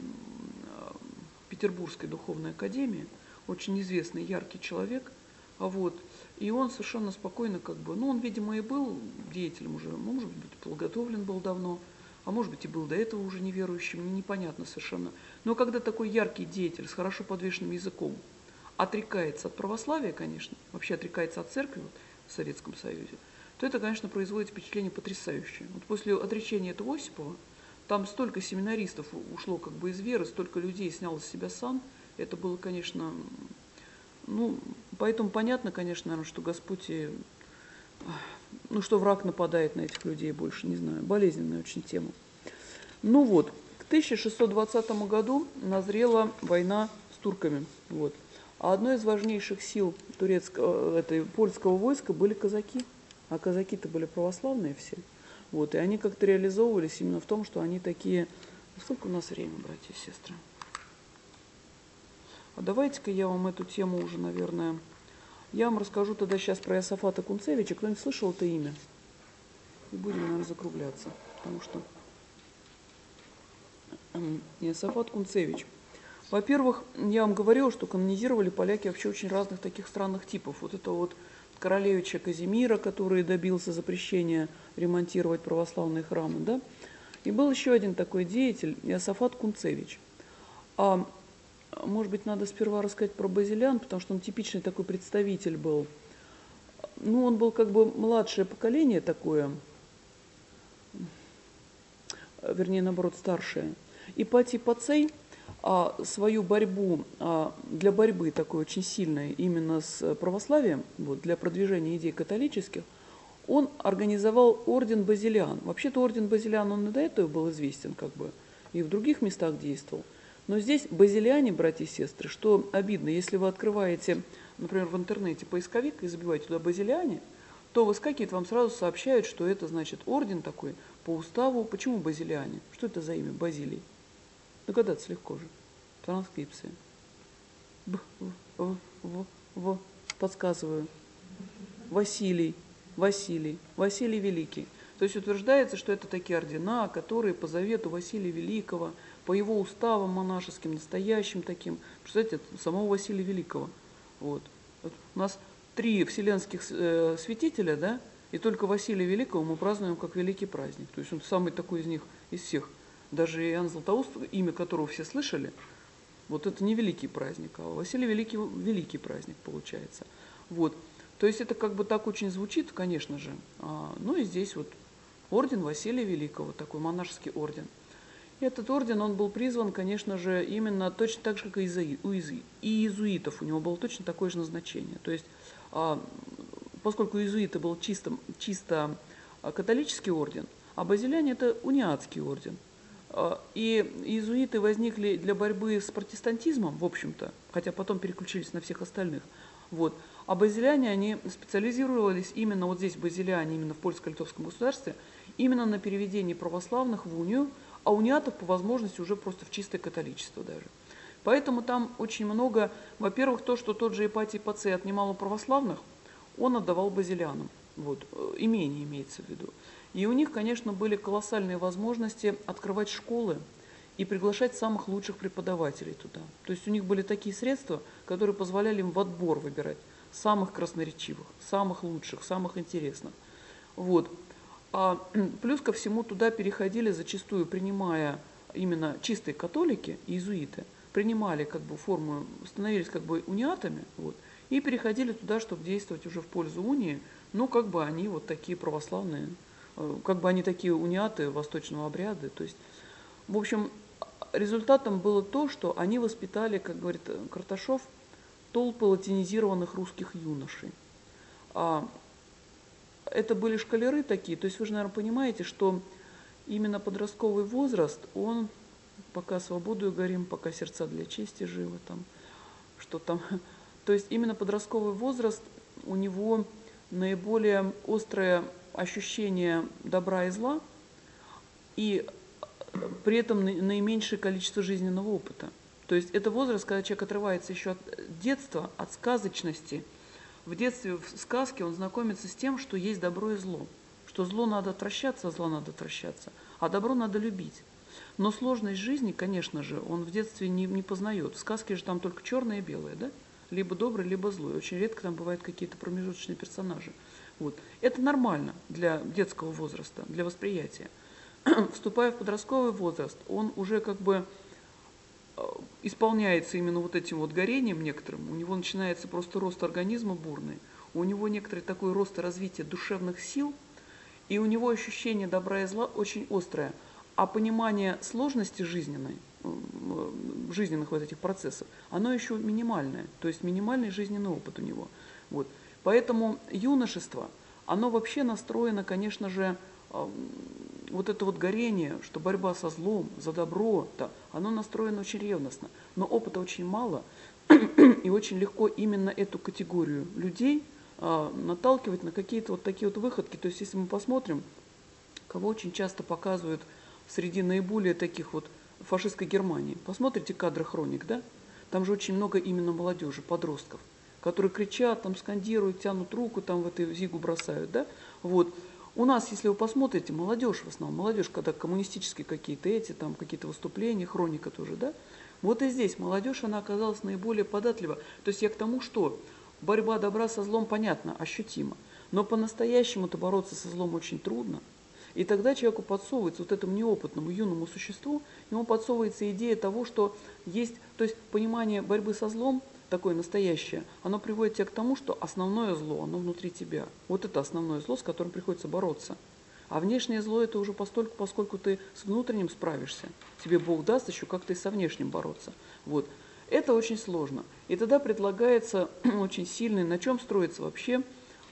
Петербургской духовной академии, очень известный, яркий человек, вот, и он совершенно спокойно как бы, ну, он, видимо, и был деятелем уже, может быть, подготовлен был давно, а может быть, и был до этого уже неверующим, непонятно совершенно. Но когда такой яркий деятель с хорошо подвешенным языком отрекается от православия, конечно, вообще отрекается от церкви вот, в Советском Союзе, то это, конечно, производит впечатление потрясающее. Вот после отречения этого Осипова там столько семинаристов ушло как бы из веры, столько людей сняло с себя сан. Это было, конечно, ну, поэтому понятно, конечно, наверное, что Господь и, ну, что враг нападает на этих людей больше, не знаю, болезненная очень тема. Ну вот, к 1620 году назрела война с турками, вот. А одной из важнейших сил польского войска были казаки, а казаки-то были православные все, вот, и они как-то реализовывались именно в том, что они такие, сколько у нас времени, братья и сестры? А давайте-ка я вам эту тему уже, наверное, я вам расскажу тогда сейчас про Иосафата Кунцевича. Кто-нибудь слышал это имя? И будем, наверное, закругляться, потому что Иосафат Кунцевич. Во-первых, я вам говорила, что канонизировали поляки вообще очень разных таких странных типов. Вот это вот королевича Казимира, который добился запрещения ремонтировать православные храмы, да. И был еще один такой деятель, Иосафат Кунцевич. Может быть, надо сперва рассказать про Базилиан, потому что он типичный такой представитель был. Ну, он был как бы младшее поколение такое, вернее, наоборот, старшее. Ипатий Пацей свою борьбу, для борьбы такой очень сильной именно с православием, вот, для продвижения идей католических, он организовал орден Базилиан. Вообще-то орден Базилиан, он и до этого был известен, как бы, и в других местах действовал. Но здесь базилиане, братья и сестры, что обидно, если вы открываете, например, в интернете поисковик и забиваете туда базилиане, то выскакивает, вам сразу сообщают, что это, значит, орден такой по уставу. Почему базилиане? Что это за имя? Базилий. Догадаться легко же. Транскрипция. Б, в, подсказываю. Василий Великий. То есть утверждается, что это такие ордена, которые по завету Василия Великого, по его уставам монашеским, настоящим таким, представляете, самого Василия Великого. Вот. У нас 3 вселенских святителя, да, и только Василия Великого мы празднуем как великий праздник. То есть он самый такой из них, из всех. Даже Иоанн Златоуст, имя которого все слышали, вот это не великий праздник, а Василий Великий великий праздник получается. Вот. То есть это как бы так очень звучит, конечно же. Ну и здесь вот орден Василия Великого, такой монашеский орден. И этот орден, он был призван, конечно же, именно точно так же, как и у иезуитов. У него было точно такое же назначение. То есть, поскольку иезуиты был чисто католический орден, а базиляне – это униатский орден. И иезуиты возникли для борьбы с протестантизмом, в общем-то, хотя потом переключились на всех остальных. Вот. А базиляне, они специализировались именно вот здесь, базиляне, именно в польско-литовском государстве, именно на переведении православных в унию, а униатов по возможности уже просто в чистое католичество даже. Поэтому там очень много, во-первых, то, что тот же Ипатий Пацей отнимал у православных, он отдавал базилянам, вот, имение имеется в виду. И у них, конечно, были колоссальные возможности открывать школы и приглашать самых лучших преподавателей туда. То есть у них были такие средства, которые позволяли им в отбор выбирать самых красноречивых, самых лучших, самых интересных. Вот. Плюс ко всему туда переходили зачастую, принимая именно чистые католики, иезуиты, принимали как бы форму, становились как бы униатами, вот, и переходили туда, чтобы действовать уже в пользу унии. Ну, как бы они вот такие православные, как бы они такие униаты восточного обряда. То есть, в общем, результатом было то, что они воспитали, как говорит Карташов, толпы латинизированных русских юношей. Это были школяры такие, то есть вы же, наверное, понимаете, что именно подростковый возраст, он, пока свободою горим, пока сердца для чести живы, там, что там, то есть именно подростковый возраст, у него наиболее острое ощущение добра и зла, и при этом наименьшее количество жизненного опыта. То есть это возраст, когда человек отрывается еще от детства, от сказочности. В детстве, в сказке он знакомится с тем, что есть добро и зло. Что зло надо отвращаться, а зло надо отвращаться, а добро надо любить. Но сложность жизни, конечно же, он в детстве не познает. В сказке же там только черное и белое, да? Либо добрый, либо злой. Очень редко там бывают какие-то промежуточные персонажи. Вот. Это нормально для детского возраста, для восприятия. Вступая в подростковый возраст, он уже как бы исполняется именно вот этим вот горением некоторым, у него начинается просто рост организма бурный, у него некоторый такой рост и развитие душевных сил, и у него ощущение добра и зла очень острое, а понимание сложности жизненной, жизненных вот этих процессов, оно еще минимальное, то есть минимальный жизненный опыт у него. Вот. Поэтому юношество, оно вообще настроено, конечно же, вот это вот горение, что борьба со злом, за добро, да, оно настроено очень ревностно, но опыта очень мало, и очень легко именно эту категорию людей наталкивать на какие-то вот такие вот выходки. То есть если мы посмотрим, кого очень часто показывают среди наиболее таких вот фашистской Германии, посмотрите кадры хроник, да, там же очень много именно молодежи, подростков, которые кричат, там скандируют, тянут руку, там в эту зигу бросают, да, вот. У нас, если вы посмотрите, молодежь в основном, молодежь, когда коммунистические какие-то там какие-то выступления, хроника тоже, да, вот и здесь молодежь, она оказалась наиболее податлива. То есть я к тому, что борьба добра со злом, понятно, ощутима, но по-настоящему-то бороться со злом очень трудно. И тогда человеку подсовывается, вот этому неопытному юному существу, ему подсовывается идея того, что есть, то есть понимание борьбы со злом, такое настоящее, оно приводит тебя к тому, что основное зло, оно внутри тебя. Вот это основное зло, с которым приходится бороться. А внешнее зло это уже постольку, поскольку ты с внутренним справишься. Тебе Бог даст еще как-то и со внешним бороться. Вот. Это очень сложно. И тогда предлагается очень сильный, на чем строится вообще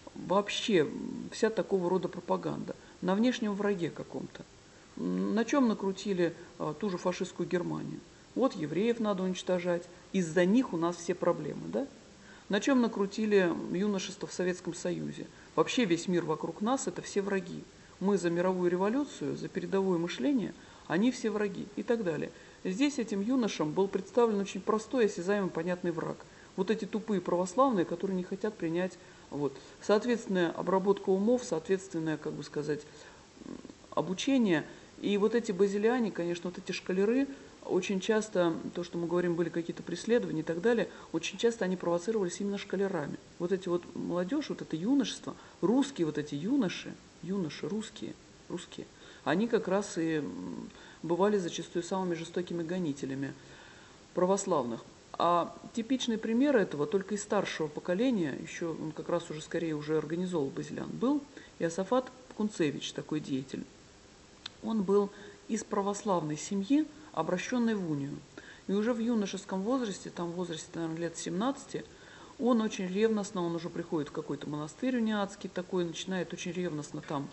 вся такого рода пропаганда. На внешнем враге каком-то. На чем накрутили ту же фашистскую Германию. Вот евреев надо уничтожать, из-за них у нас все проблемы, да? На чем накрутили юношество в Советском Союзе? Вообще весь мир вокруг нас – это все враги. Мы за мировую революцию, за передовое мышление, они все враги и так далее. Здесь этим юношам был представлен очень простой, осязаемый, понятный враг. Вот эти тупые православные, которые не хотят принять, вот, соответственная обработка умов, соответственное, как бы сказать, обучение. И вот эти базилиане, конечно, вот эти школяры, очень часто, то, что мы говорим, были какие-то преследования и так далее, очень часто они провоцировались именно школярами. Вот эти вот молодежь, вот это юношество, русские вот эти юноши, русские, они как раз и бывали зачастую самыми жестокими гонителями православных. А типичный пример этого только из старшего поколения, еще он как раз уже скорее уже организовал базилян, был Иосафат Кунцевич, такой деятель. Он был из православной семьи, обращенной в унию. И уже в юношеском возрасте, там в возрасте, наверное, лет 17, он очень ревностно, он уже приходит в какой-то монастырь униатский такой, начинает очень ревностно там,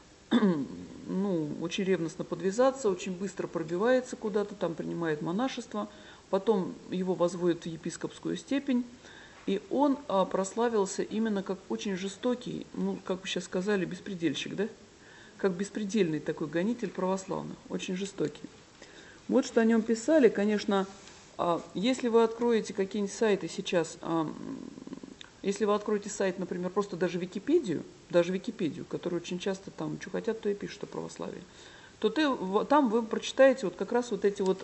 очень ревностно подвязаться, очень быстро пробивается куда-то, там принимает монашество, потом его возводят в епископскую степень, и он прославился именно как очень жестокий, как бы сейчас сказали, беспредельщик, да? Как беспредельный такой гонитель православных, очень жестокий. Вот что о нем писали, конечно, если вы откроете какие-нибудь сайты сейчас, если вы откроете сайт, например, просто даже Википедию, которую очень часто там, что хотят, то и пишут о православии, то там вы прочитаете вот как раз вот эти вот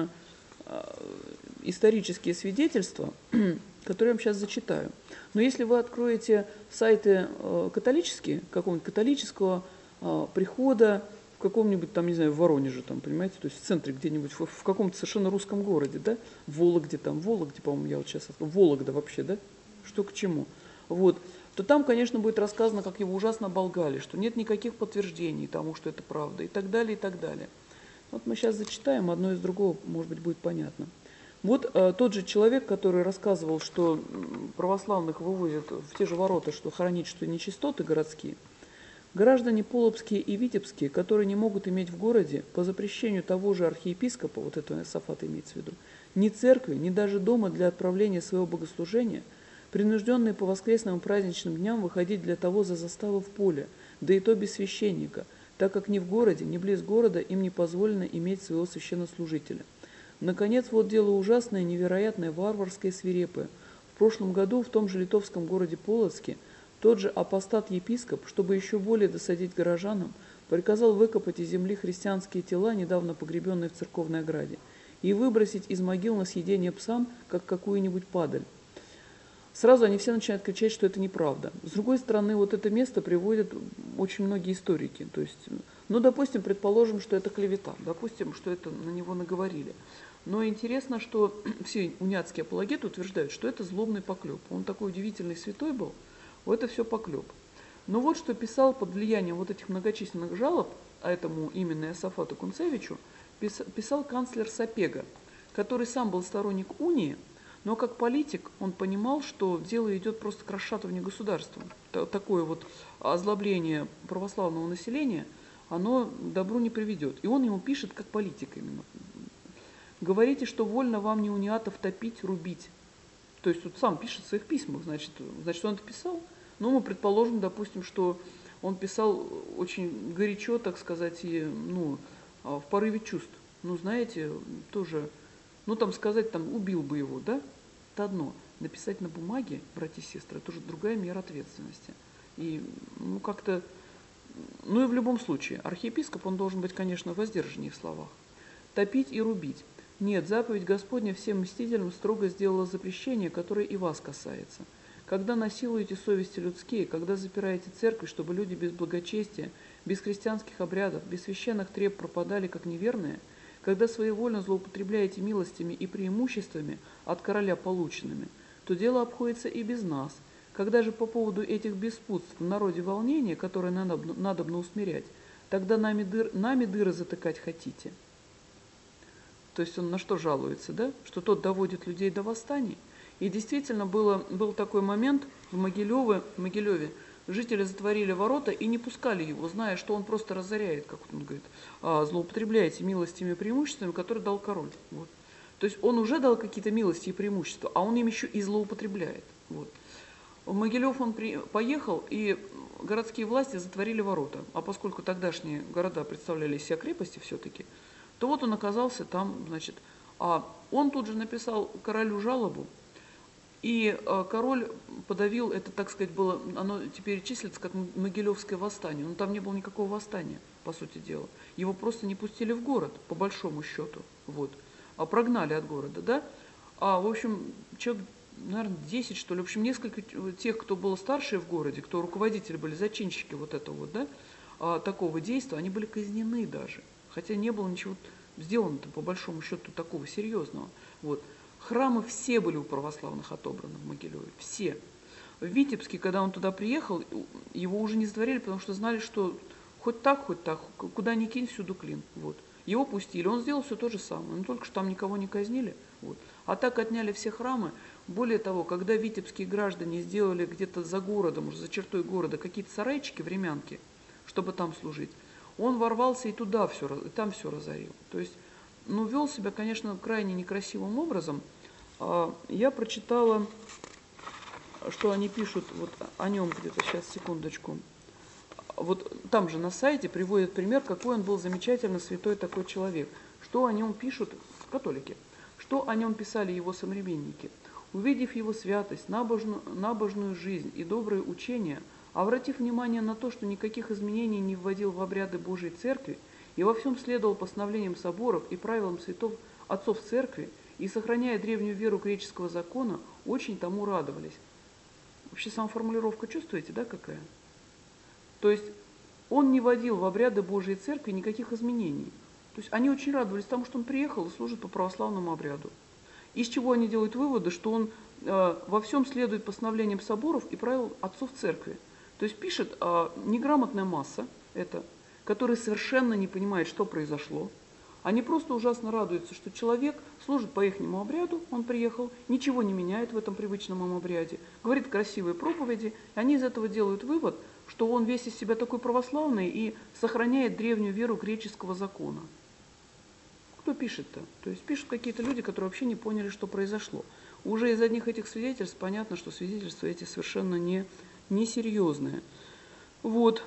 исторические свидетельства, которые я вам сейчас зачитаю. Но если вы откроете сайты католические, какого-нибудь католического прихода, в каком-нибудь там, не знаю, в Воронеже, там, понимаете, то есть в центре где-нибудь, в каком-то совершенно русском городе, да, Вологде, по-моему, я вот сейчас, Вологда вообще, да, что к чему, вот, то там, конечно, будет рассказано, как его ужасно оболгали, что нет никаких подтверждений тому, что это правда, и так далее, и так далее. Вот мы сейчас зачитаем, одно из другого, может быть, будет понятно. Вот тот же человек, который рассказывал, что православных вывозят в те же ворота, что хранить, что нечистоты городские, граждане Полоцкие и Витебские, которые не могут иметь в городе, по запрещению того же архиепископа, вот этого Иосафата имеется в виду, ни церкви, ни даже дома для отправления своего богослужения, принужденные по воскресным и праздничным дням выходить для того за заставу в поле, да и то без священника, так как ни в городе, ни близ города им не позволено иметь своего священнослужителя. Наконец, вот дело ужасное, невероятное, варварское, свирепое. В прошлом году в том же литовском городе Полоцке тот же апостат-епископ, чтобы еще более досадить горожанам, приказал выкопать из земли христианские тела, недавно погребенные в церковной ограде, и выбросить из могил на съедение псам, как какую-нибудь падаль. Сразу они все начинают кричать, что это неправда. С другой стороны, вот это место приводят очень многие историки. То есть, допустим, предположим, что это клевета, допустим, что это на него наговорили. Но интересно, что все униатские апологеты утверждают, что это злобный поклеп. Он такой удивительный святой был, это все поклеп. Но вот что писал под влиянием вот этих многочисленных жалоб, а этому именно Иосафату Кунцевичу, писал канцлер Сапега, который сам был сторонник унии, но как политик он понимал, что дело идет просто к расшатыванию государства. Такое вот озлобление православного населения, оно добру не приведет. И он ему пишет как политик именно. Говорите, что вольно вам не униатов топить, рубить. То есть тут сам пишет в своих письмах, значит он это писал. Но мы предположим, допустим, что он писал очень горячо, так сказать, и в порыве чувств. Знаете, тоже, там сказать, убил бы его, да? Это одно. Написать на бумаге, братья и сестры, это уже другая мера ответственности. И, как-то, и в любом случае, архиепископ, он должен быть, конечно, воздержаннее в словах. Топить и рубить. Нет, заповедь Господня всем мстителям строго сделала запрещение, которое и вас касается. Когда насилуете совести людские, когда запираете церковь, чтобы люди без благочестия, без христианских обрядов, без священных треб пропадали как неверные, когда своевольно злоупотребляете милостями и преимуществами от короля полученными, то дело обходится и без нас. Когда же по поводу этих беспутств в народе волнение, которое надобно усмирять, тогда нами дыры затыкать хотите. То есть он на что жалуется, да? Что тот доводит людей до восстаний. И действительно был такой момент в Могилеве, жители затворили ворота и не пускали его, зная, что он просто разоряет, как он говорит, злоупотребляете милостями и преимуществами, которые дал король. Вот. То есть он уже дал какие-то милости и преимущества, а он им еще и злоупотребляет. Вот. В Могилев он поехал, и городские власти затворили ворота. А поскольку тогдашние города представляли из себя крепости все-таки, то вот он оказался там, значит, а он тут же написал королю жалобу, и король подавил, это, так сказать, было, оно теперь числится как Могилевское восстание, но там не было никакого восстания, по сути дела. Его просто не пустили в город, по большому счету, вот, а прогнали от города, да. В общем, человек, наверное, 10, что ли, в общем, несколько тех, кто был старше в городе, кто руководители были, зачинщики вот этого вот, да, такого действия, они были казнены даже, хотя не было ничего сделано-то, по большому счету, такого серьезного, вот. Храмы все были у православных отобраны в Могилеве, все. В Витебске, когда он туда приехал, его уже не затворили, потому что знали, что хоть так, куда ни кинь, всюду клин. Вот. Его пустили, он сделал все то же самое, но только что там никого не казнили. Вот. А так отняли все храмы. Более того, когда витебские граждане сделали где-то за городом, уже за чертой города, какие-то сарайчики, времянки, чтобы там служить, он ворвался и туда все, и там все разорил. То есть, ну, вел себя, конечно, крайне некрасивым образом. Я прочитала, что они пишут вот о нем где-то, сейчас, секундочку. Вот там же на сайте приводят пример, какой он был замечательно святой такой человек. Что о нем пишут католики, что о нем писали его современники. Увидев его святость, набожную жизнь и добрые учения, обратив внимание на то, что никаких изменений не вводил в обряды Божьей Церкви и во всем следовал постановлениям соборов и правилам отцов Церкви, и, сохраняя древнюю веру греческого закона, очень тому радовались. Вообще сама формулировка чувствуете, да, какая? То есть он не вводил в обряды Божьей Церкви никаких изменений. То есть они очень радовались тому, что он приехал и служит по православному обряду. Из чего они делают выводы, что он во всем следует постановлениям соборов и правил отцов Церкви. То есть пишет неграмотная масса, которая совершенно не понимает, что произошло. Они просто ужасно радуются, что человек служит по ихнему обряду, он приехал, ничего не меняет в этом привычном им обряде, говорит красивые проповеди, и они из этого делают вывод, что он весь из себя такой православный и сохраняет древнюю веру греческого закона. Кто пишет-то? То есть пишут какие-то люди, которые вообще не поняли, что произошло. Уже из одних этих свидетельств понятно, что свидетельства эти совершенно несерьезные. Вот.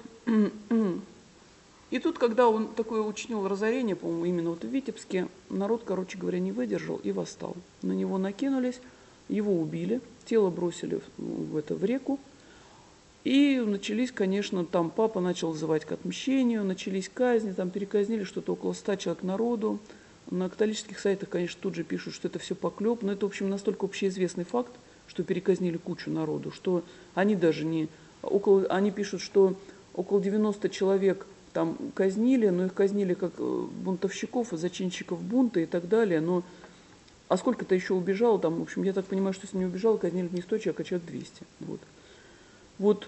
И тут, когда он такое учинил разорение, по-моему, именно вот в Витебске, народ, короче говоря, не выдержал и восстал. На него накинулись, его убили, тело бросили в реку. И начались, конечно, там папа начал вызывать к отмщению, начались казни, там переказнили что-то около 100 человек народу. На католических сайтах, конечно, тут же пишут, что это все поклеп, но это, в общем, настолько общеизвестный факт, что переказнили кучу народу, что они даже не... Они пишут, что около 90 человек там казнили, но их казнили как бунтовщиков, зачинщиков бунта и так далее, но... А сколько-то еще убежало там, в общем, я так понимаю, что если не убежало, казнили не 100 человек, а человек 200. Вот.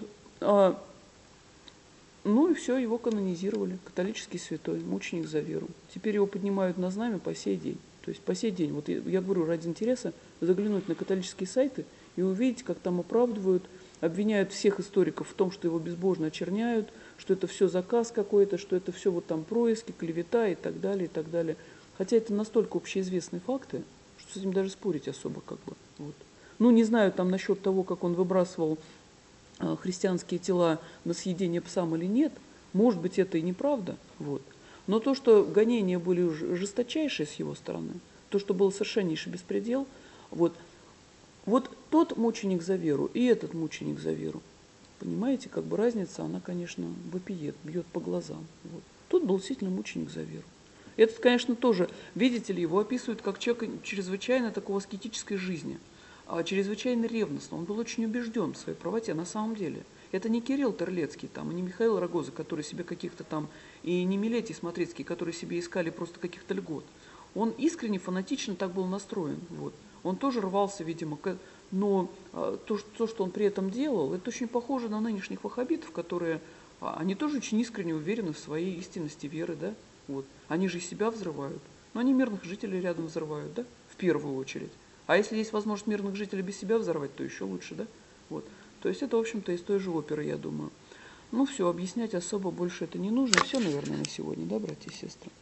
Ну и все, его канонизировали, католический святой, мученик за веру. Теперь его поднимают на знамя по сей день. То есть по сей день, вот я говорю, ради интереса, заглянуть на католические сайты и увидеть, как там оправдывают, обвиняют всех историков в том, что его безбожно очерняют, что это все заказ какой-то, что это все вот там происки, клевета и так далее, и так далее. Хотя это настолько общеизвестные факты, что с этим даже спорить особо как бы. Вот. Ну, не знаю там насчет того, как он выбрасывал христианские тела на съедение псам или нет, может быть, это и неправда, вот. Но то, что гонения были жесточайшие с его стороны, то, что был совершеннейший беспредел, вот тот мученик за веру и этот мученик за веру, понимаете, как бы разница, она, конечно, вопиет, бьет по глазам. Вот. Тут был действительно мученик за веру. Этот, конечно, тоже, видите ли, его описывают как человека чрезвычайно такого аскетической жизни, чрезвычайно ревностно. Он был очень убежден в своей правоте на самом деле. Это не Кирилл Терлецкий, там, и не Михаил Рогоза, который себе каких-то там, и не Милетий Смотрицкий, которые себе искали просто каких-то льгот. Он искренне, фанатично так был настроен. Вот. Он тоже рвался, видимо, но то, что он при этом делал, это очень похоже на нынешних ваххабитов, которые, они тоже очень искренне уверены в своей истинности веры, да? Вот. Они же и себя взрывают. Но они мирных жителей рядом взрывают, да? В первую очередь. А если есть возможность мирных жителей без себя взорвать, то еще лучше, да? Вот. То есть это, в общем-то, из той же оперы, я думаю. Ну все, объяснять особо больше это не нужно. Все, наверное, на сегодня, да, братья и сестры?